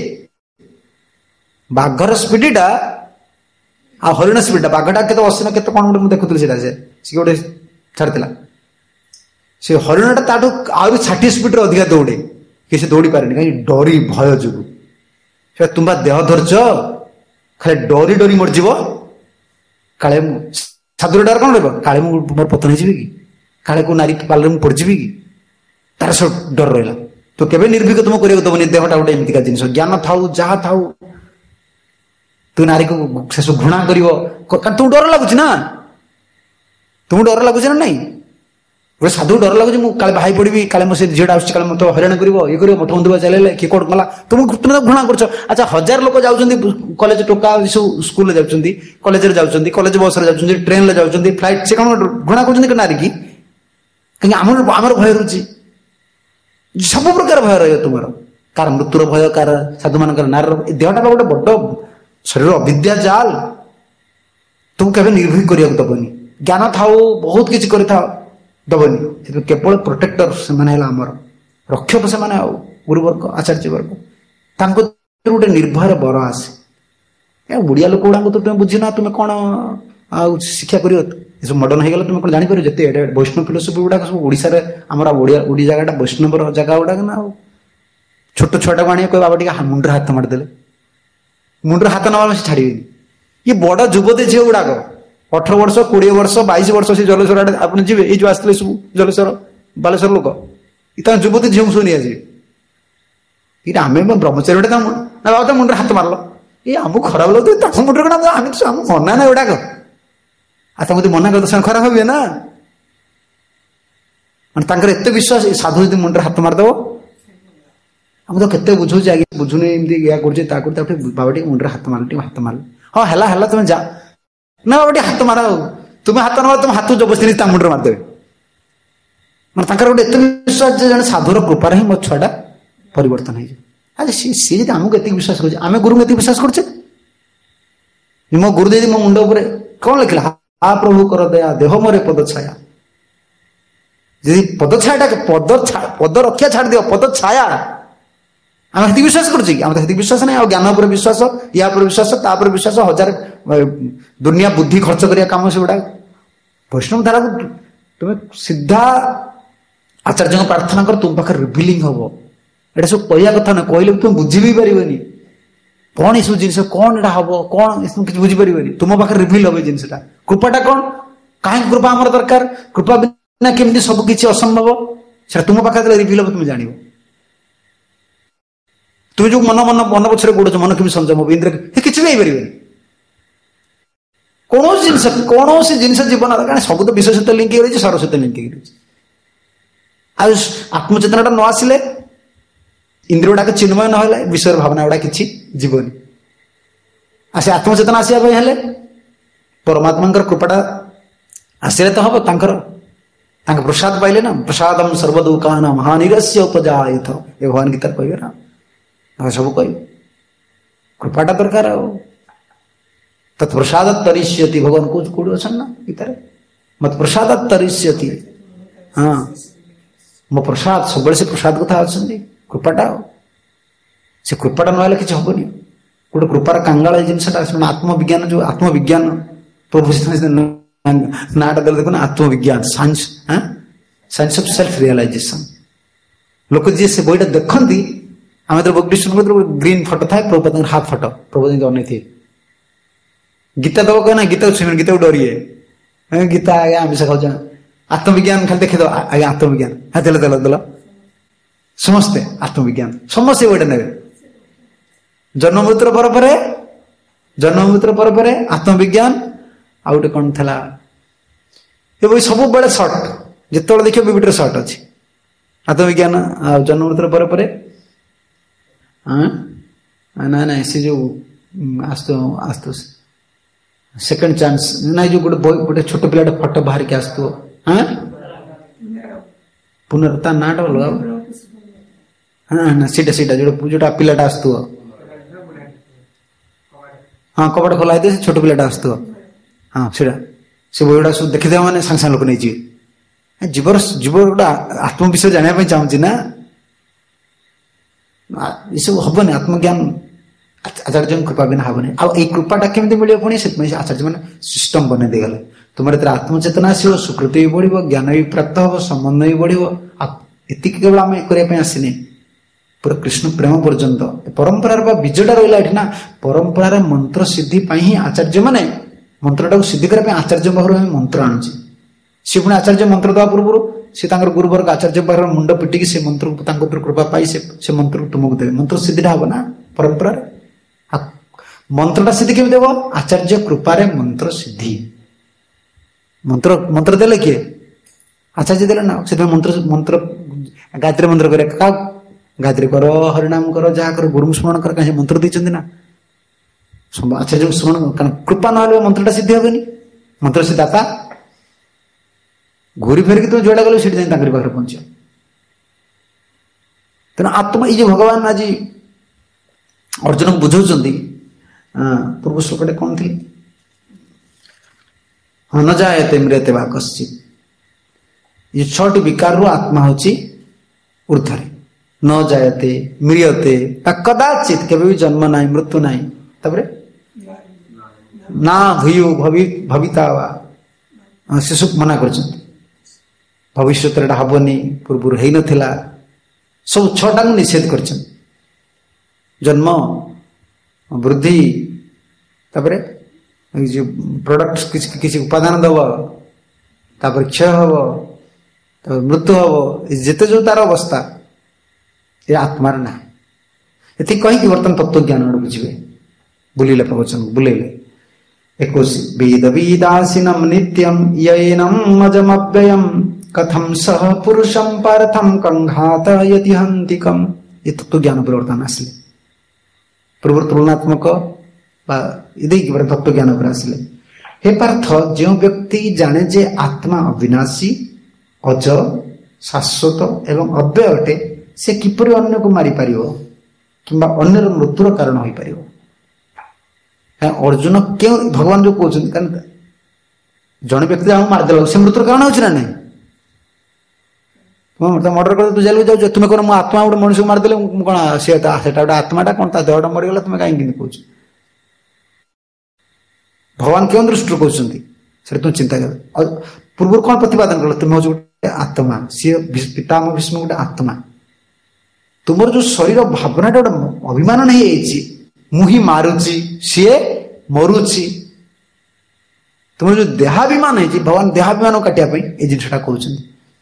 बाघर स्पीडटा आ हरिण स्पीडटा बाघटा के असीना के कौन गोटे देखुली से गोटे छाड़ी से हरिणटा ताठू आहरी 60 स्पीड अधिका दौड़े कि से दौड़ी पारे कहीं डरी भय जो तुम्बा देह धरच खाली डरी डरी मरजीव काले साधुर डर कौन रहा काले मोर पतन हो कि काले को नारी पाल में पड़जी कि तार सब डर रहा तो केवे निर्भीक तुम कर दबनी देहटा गोटे एमती जिन ज्ञान थाऊ जहाँ थाऊ तू नारी को शेष घृणा कर तुम डर लगुच ना तुम डर लगुच ना नहीं गोटे साधु डर लगुच काले बाहाई पड़ी काले मो से झीटा आस मत हरियाणा कर मठ बंधुआ चल किए कौन कला तुम घृणा कर अच्छा 1000 लोक जाऊँ कॉलेज टोका सब स्कूल जाऊँगी कॉलेज कॉलेज बस जाऊँगी ट्रेन जाऊँगी फ्लाइट से कौन घृणा कर नारी की कहीं आमर भय रुचि सब प्रकार भय रही तुम कार मृत्युर भय कार साधु मान नार देहटा गोटे बड़ शरीर अविद्या जाल तुम केवे निर्भीक कर दबनी ज्ञान थाऊ बहुत किसी कर दबनी केवल प्रोटेक्टर से रक्षक से गुरुवर्ग आचार्य वर्ग गोटे निर्भय बर आसे ओडिया लोक गुड़ा तो तुम बुझीना तुम कौन आ शिक्षा कर सब मडर्न हो तुम कौन जापर जिते वैष्णव फिलोसफी गुड़ाक सब ओडिशा आमर ओडी जगह वैष्णव जगह गुड़ाक ना छोट छुआटा को आने कह बाबा टे मुंड्रे हाथ मारिदे मुंड्रे हाथ ना से छाड़े ये बड़ युवती झील गुड़ाक 18 वर्ष 20 वर्ष 22 वर्ष से जलेश्वर आड़े आप जी ये जो आसते सब जलेश्वर बालेश्वर लोक युवती झील सब नहीं आसे आम ब्रह्मचारी ना बाबा मुंड्रे हाथ मारल ये आमको खराब लगे मुंड्रे कौन मना ना गुड़ाक आता मुझे मना कर तो खराब हुए ना मानते एत विश्वास साधु यदि मुंड्रे हाथ मारदेव आम तो केते बुझे आगे बुझुनी एमती या कर बाबा टे मुंड्रे हाथ मार हाँ है तुम जा ना बाबा टे हाथ मार तुम्हें हाथ न तुम हाथ जबरदस्ती मुंड्रे मारदे मैं गोटे एत विश्वास जन साधुर कृपार ही मो छुआटा परिवर्तन हो सी जी आमको एत विश्वास कर आम गुरु को विश्वास कर मो गुरुदेव मो मुंड उपर कौन लिखला आ प्रभु कर दया देह मोरे पद छाया यदि पद छाया पद रक्षा छाड़ दियो पद छाया आम विश्वास कर विश्वास नहीं ज्ञान पर विश्वास या पर विश्वास तापर विश्वास 1000 दुनिया बुद्धि खर्च करिया काम से गुड़ा वैष्णव धारा को तुम सीधा आचार्य प्रार्थना कर तुम पाखे रिविलिंग हम ये सब कह कथा ना कहले तुम बुझी भी पारनी कौन ये सब जिन कौन एटा हम कौन किसी बुझीपर तुम पाखे रिविल हम जिनसा कृपाटा कौन कहीं कृपा आम दरकार कृपा बिना केमती सबकि असंभव से तुम पाखे रिविल हम तुम जान तुम जो मन मन मन पछरे गोड़ मन केमी संयम हम इंद्र किसी भी पारे कौन जिनस जीवन कारण सब तो विषय सहित लिंक हो सर सहित लिंक हो आत्मचेतना न आसिले इंद्रिय गुड़ाक चिन्मय ना विषय भावना गुड़ा कि जीवन आसे आत्मचेतना आसवाई परमात्मा कृपाटा आसिले तो हम प्रसाद पाइले ना प्रसादम सर्वदुकान महानिरस्य उपजायत ये भगवान गीता कहे ना सब कह कृपाटा दरकार तत्प्रसाद तरिष्यति भगवान को कौड़ी अच्छा ना गीतार मत प्रसाद तरिष्यति हाँ मो प्रसाद सब से प्रसाद कथा अच्छे कृपाटा से कृपाटा ना कि हेनी गोटे कृपार कांगाल जिनसा आत्मविज्ञान जो आत्मविज्ञान प्रभु नाटा देख ना आत्मविज्ञान science science of self realization लोक जी से बईटा देखती आम तो बुक डिस्ट्रीब्यूट ग्रीन फटो था प्रभुपाद हाफ फटो प्रभुपाद अन थे गीता दब कहना गीता छुई गीता को डरिए गीता आज्ञा आमिष खाऊ आत्मविज्ञान खाली देखी दो आज्ञा आत्मविज्ञान हाँ देल देल देल समस्ते आत्मविज्ञान समस्ते गोटे ने जन्ममृत्यु पर आत्मविज्ञान आ गोटे कौन था ये सब बड़े सर्ट जिते देखिए विभिन्न सर्ट अच्छी आत्मविज्ञान जन्म मृत्यु पर पर ना ना से जो आस्तु आस्तु सेकंड चांस ना जो गोटे छोट पिलाटे फोटो बाहर के आस्तु पुनर्ता नाट अलग हाँ ना सीटा सीटा जोटा पिलाटा आस्तु हाँ कपड़ा खोला है छोट पिलाटा आस्तु हाँ सीटा से बहीटा सब देखिदे मैंने सांगे सांगे लोक नहीं जीवर जीव गोटे आत्म विषय जाना चाहूँगी ना ये सब हेनी आत्मज्ञान आचार्य कृपा बिना हेनी आई कृपाटा केमी मिले पुणी से आचार्य मैंने सिस्टम बनई देगले तुम आत्मचेतना आसो स्वीकृति भी बढ़ ज्ञान भी प्राप्त हम संबंध भी बढ़ ये केवल आम करने आसने पूरा कृष्ण प्रेम पर्यंत परंपरार बीजटा रहा ये ना परंपरार मंत्र सिद्धि ही आचार्य मैंने मंत्रटा को सिद्धि करने आचार्य पाखर मंत्र आणुचे सी पुणी आचार्य मंत्र देवा पूर्व सी गुरुवर्ग आचार्य पाखर मुंड पिटिकी से मंत्र कृपा पाई से मंत्र तुमको देवे मंत्र सिद्धिटा हम ना परंपरा मंत्रटा सिद्धि केमी देव आचार्य कृपारे मंत्र सिद्धि मंत्र मंत्र देले किए आचार्य देले ना से मंत्र मंत्र गायत्री मंत्र करे का गायत्री कर हरिनाम कर जहाँ कर गुरु स्मरण कर कहीं मंत्र देते ना आचार्य स्मरण कारण कृपा ना मंत्रटा सिद्धि हेनी मंत्र से दाता घूरी फेरिक तुम जोड़ा गल सीट जाए पाखे पहुंच तेना आत्मा ये भगवान आज अर्जुन को बुझाऊँ पूर्व श्लोकटे कौन थी हाँ न जायते म्रियते वा कश्चित् ये 6टी विकार रू आत्मा होची ऊर्ध्वरे न जायते म्रियते कदाचित केबे भी जन्म नाही मृत्यु नाही तबरे ना भूयु भविता वा शिशु मना करछन भविष्य रे हबनी पूर्व हेई नथिला सब 6टा निषेध करछन जन्म वृद्धि तापरे जो प्रोडक्ट किसी उपादान दब तापर क्षय हम तापर मृत्यु हम जिते जो तार अवस्था ये आत्मार ना ये कहीं बर्तमान तत्व ज्ञान बुझे बुलिले प्रवचन बुलेले 21 वेद वेदासीनम नित्यम येनम अजमव्ययम कथम सह पुरुषम पार्थम कंघातयति हन्तिकम ये तत्व ज्ञान परिवर्तन आसले पूर्व तुलनात्मक तत्व ज्ञान पर आसले हे पार्थ जो व्यक्ति जाने जे आत्मा अविनाशी अज शाश्वत एवं अव्यय अटे से किपरि अन्य को मारी पारिबो किंबा अन्यर मृत्युर कारण होई पारिबो अर्जुन क्यों भगवान जो कहते कारण जन व्यक्ति मारदेल से मृत्युर कारण होछि ना नहीं तुम मर्डर कर तू जेल जाऊ तुम कौन आत्मा गोटे मनुष्य को मारदेले कौन से गोटे आत्माटा कौन देहटा मरीगला तुम कहीं कौच भगवान क्यों दृष्टि कहते तुम चिंता कर पूर्व कौन प्रतिपादन कल तुम हूँ गोटे आत्मा सी पितामह भीष्म गोटे आत्मा तुम जो शरीर भावनाटा गोटे अभिमान नहीं मुही मारुची सी मरुची तुम जो देहाभिमान है भगवान देहाभिमान काटिया ये जिनसा कहते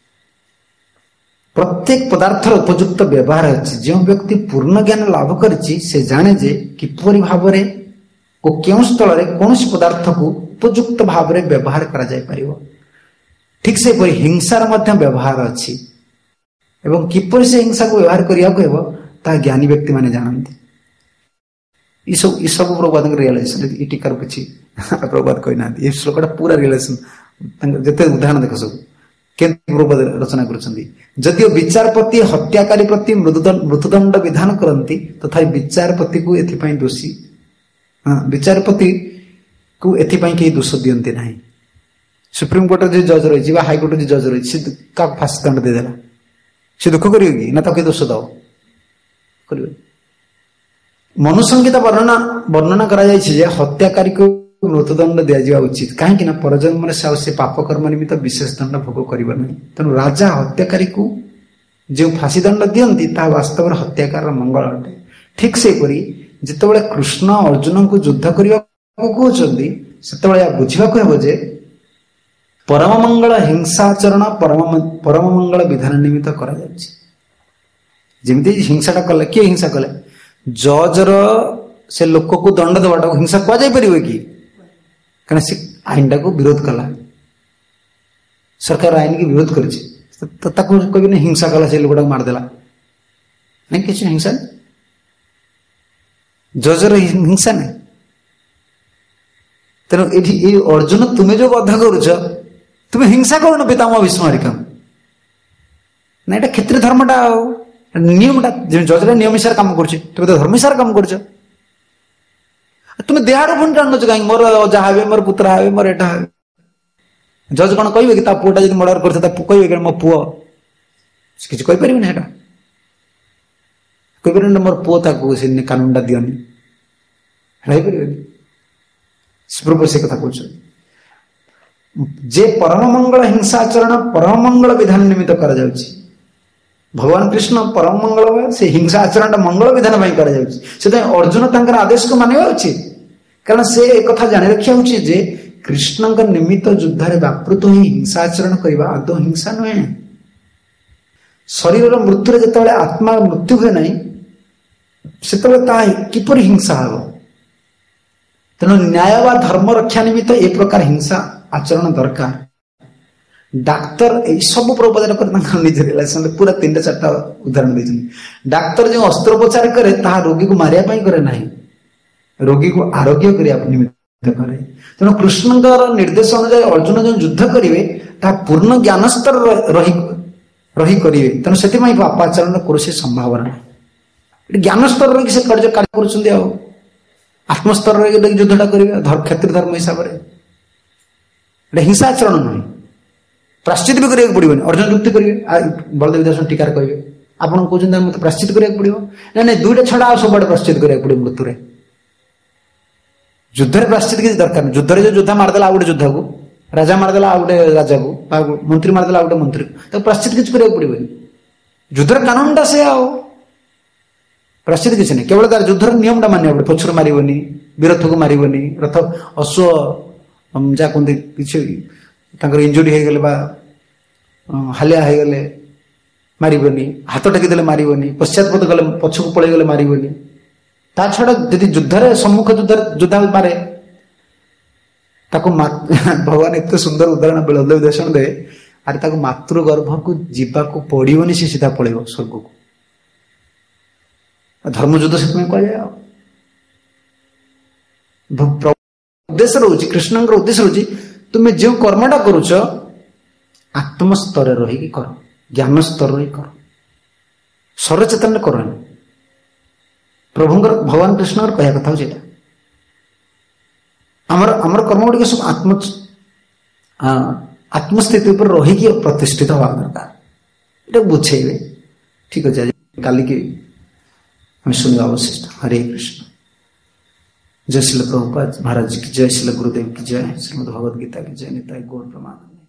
प्रत्येक पदार्थर उपयुक्त व्यवहार अच्छी जो व्यक्ति पूर्ण ज्ञान लाभ करिछि से जाने जे किपरि भावरे को क्यों स्थल रे कौन पदार्थ को उपयुक्त भाव में व्यवहार करा जाय परिवो ठीक से परि हिंसार मध्य व्यवहार अच्छी एवं किपरि से हिंसा को व्यवहार करिया को हेबो ता ज्ञानी व्यक्ति माने जानନ୍ତି ई सब प्रबाद रियलाइजेशन ई टीकार किछि प्रबाद कहि ना ई श्लोकटा पूरा रियलाइजेशन जते उदाहरण देखो सब प्रबाद रचना करछन्ती जदियो विचारपति हत्याकारी प्रति मृत्युदंड विधान करती तथा विचारपति को एथिपाई दोषी विचारपति को एथिपाई कहीं दोष दियंती नहीं सुप्रीम कोर्ट जो जज रही हाईकोर्ट जो जज रही क्या फांसी दंड देदेला से दुख करियो कि ना ताके दोष दो करियो मनुसंहिता वर्णना करा जायछि जे हत्याकारी को मृत्युदंड दिया उचित कहीं परजन्म से पाप कर्म निमित्त विशेष दंड भोग कर तेणु राजा हत्याकारी को जो फांसी दंड दियंती ता वास्तव हत्याकार मंगल अटे ठीक से जितेबाला कृष्ण अर्जुन को युद्ध करने कहते से बुझा हे जे परम मंगल हिंसाचरण परम मंगल विधान निमित्त करमती हिंसाटा कले किए हिंसा कले जजर से लोक को दंड देवाटा हिंसा कहुपर कि कारण से आईन टाक विरोध कला सरकार आईन की विरोध कर तो ताको कहबे हिंसा कला से लोकटा मारदेला नहीं किसी हिंसा नहीं जजर हिंसा नहीं तेणु ये अर्जुन तुम्हें जो बध करुच तुम्हें हिंसा करूना पितामह भीष्म हरिका ना ये क्षत्रिय धर्मटा नियमटा जजर नियम हिसाब काम कर तुम तो धर्म हिसाब काम कर तुम्हें देहाड़ पुणी जान कहीं मोर अजा हे मोर पुत्रा हे मोर एटा हे जज कौन कहे कि पुटा जी मर्डर कर कहे कि मो पुओ किसी कहीपर कहीपर मोर पुओ कानूनटा दियनि प्रभु से कथा कह जे परम मंगल हिंसा आचरण परम मंगल विधान निमित्त कर भगवान कृष्ण परम मंगल से हिंसा आचरण मंगल विधान कर अर्जुन तंकर आदेश को मानवा उचित कारण से एक कथा जानी रखा उचित जे कृष्ण निमित्त युद्ध व्यापृत ही हिंसा आचरण करने आदौ हिंसा नुहे शरीर मृत्यु जो आत्मा मृत्यु हुए ना से किपर हिंसा हम तेणु न्याय व धर्म रक्षा निमित्त ए प्रकार हिंसा आचरण दरकार डाक्तर सब प्रपचार कर रिलेसन पूरा 3-4टा उदाहरण देते डाक्तर जो अस्त्रोपचार करे रोगी को मारिया करे ना रोगी को आरोग्य करने निमित्त करे तेणु कृष्ण निर्देश अनुसार अर्जुन जो युद्ध करेंगे पूर्ण ज्ञान स्तर रही करेंगे तेणु से पापाचरण कौशी संभावना ज्ञान स्तर रही से कार्य कर आत्मस्तर युद्धटा करेंगे क्षत्रिय धर्म हिसाब से हिंसा आचरण नुहे प्राश्चित भी करा पड़ो अर्जुन युक्ति करेंगे बलदेव दास टीकार कहे आप कहते मत प्राश्चित करा पड़ो ना दुईटा छड़ा सब आड़े प्राश्चित करा पड़ो मृत्यु युद्ध प्राश्चित किसी दरकार नहीं युद्ध जो योद्धा मारदेला आ गोटे योद्धा को राजा मारदेला आ गोटे राजा को मंत्री मारदेला आ गोटे मंत्री तो प्राश्चित किसी करा पड़ो युद्धर कानूनटा से आओ प्राश्चित किसी नहीं केवल तार युद्धर नियमटा मानवा पड़े पछर मारबनी बीरथ को मारबनी रथ अश्व जहाँ कहते किसी इंजुरी हो गले हालिया हो गले मारबनी हाथ टेकीदे मारबनी पश्चातपद गले पछक पलि गले मारबनी ता छड़ा यदि युद्ध सम्मुख योद्धा मारे भगवान एत सुंदर उदाहरण बलदेव दर्शन दे अरे मातृगर्भ को जीवाक पड़ोनी सी सीधा पलैब स्वर्ग को धर्मयुद्ध से कहुए उद्देश्य रोचे कृष्ण उद्देश्य रोचे तुम्हें जो कर्मटा करुच आत्मस्तर रही कर ज्ञान स्तर रही कर शरीर चेतन कर प्रभुंर भगवान कृष्ण कह कथा हूँ आमर कर्म गुड़िक सब आत्मस्थिति पर रही प्रतिष्ठित हवा दरकार ये बुझेबे ठीक अच्छे काली की हमें सुनवा अवशिष्ट हरे कृष्ण जय श्री प्रभुपाद महाराज की जय श्री गुरुदेव की जय श्रीमद् भगवद गीता की जय निताय गौर प्रमाण।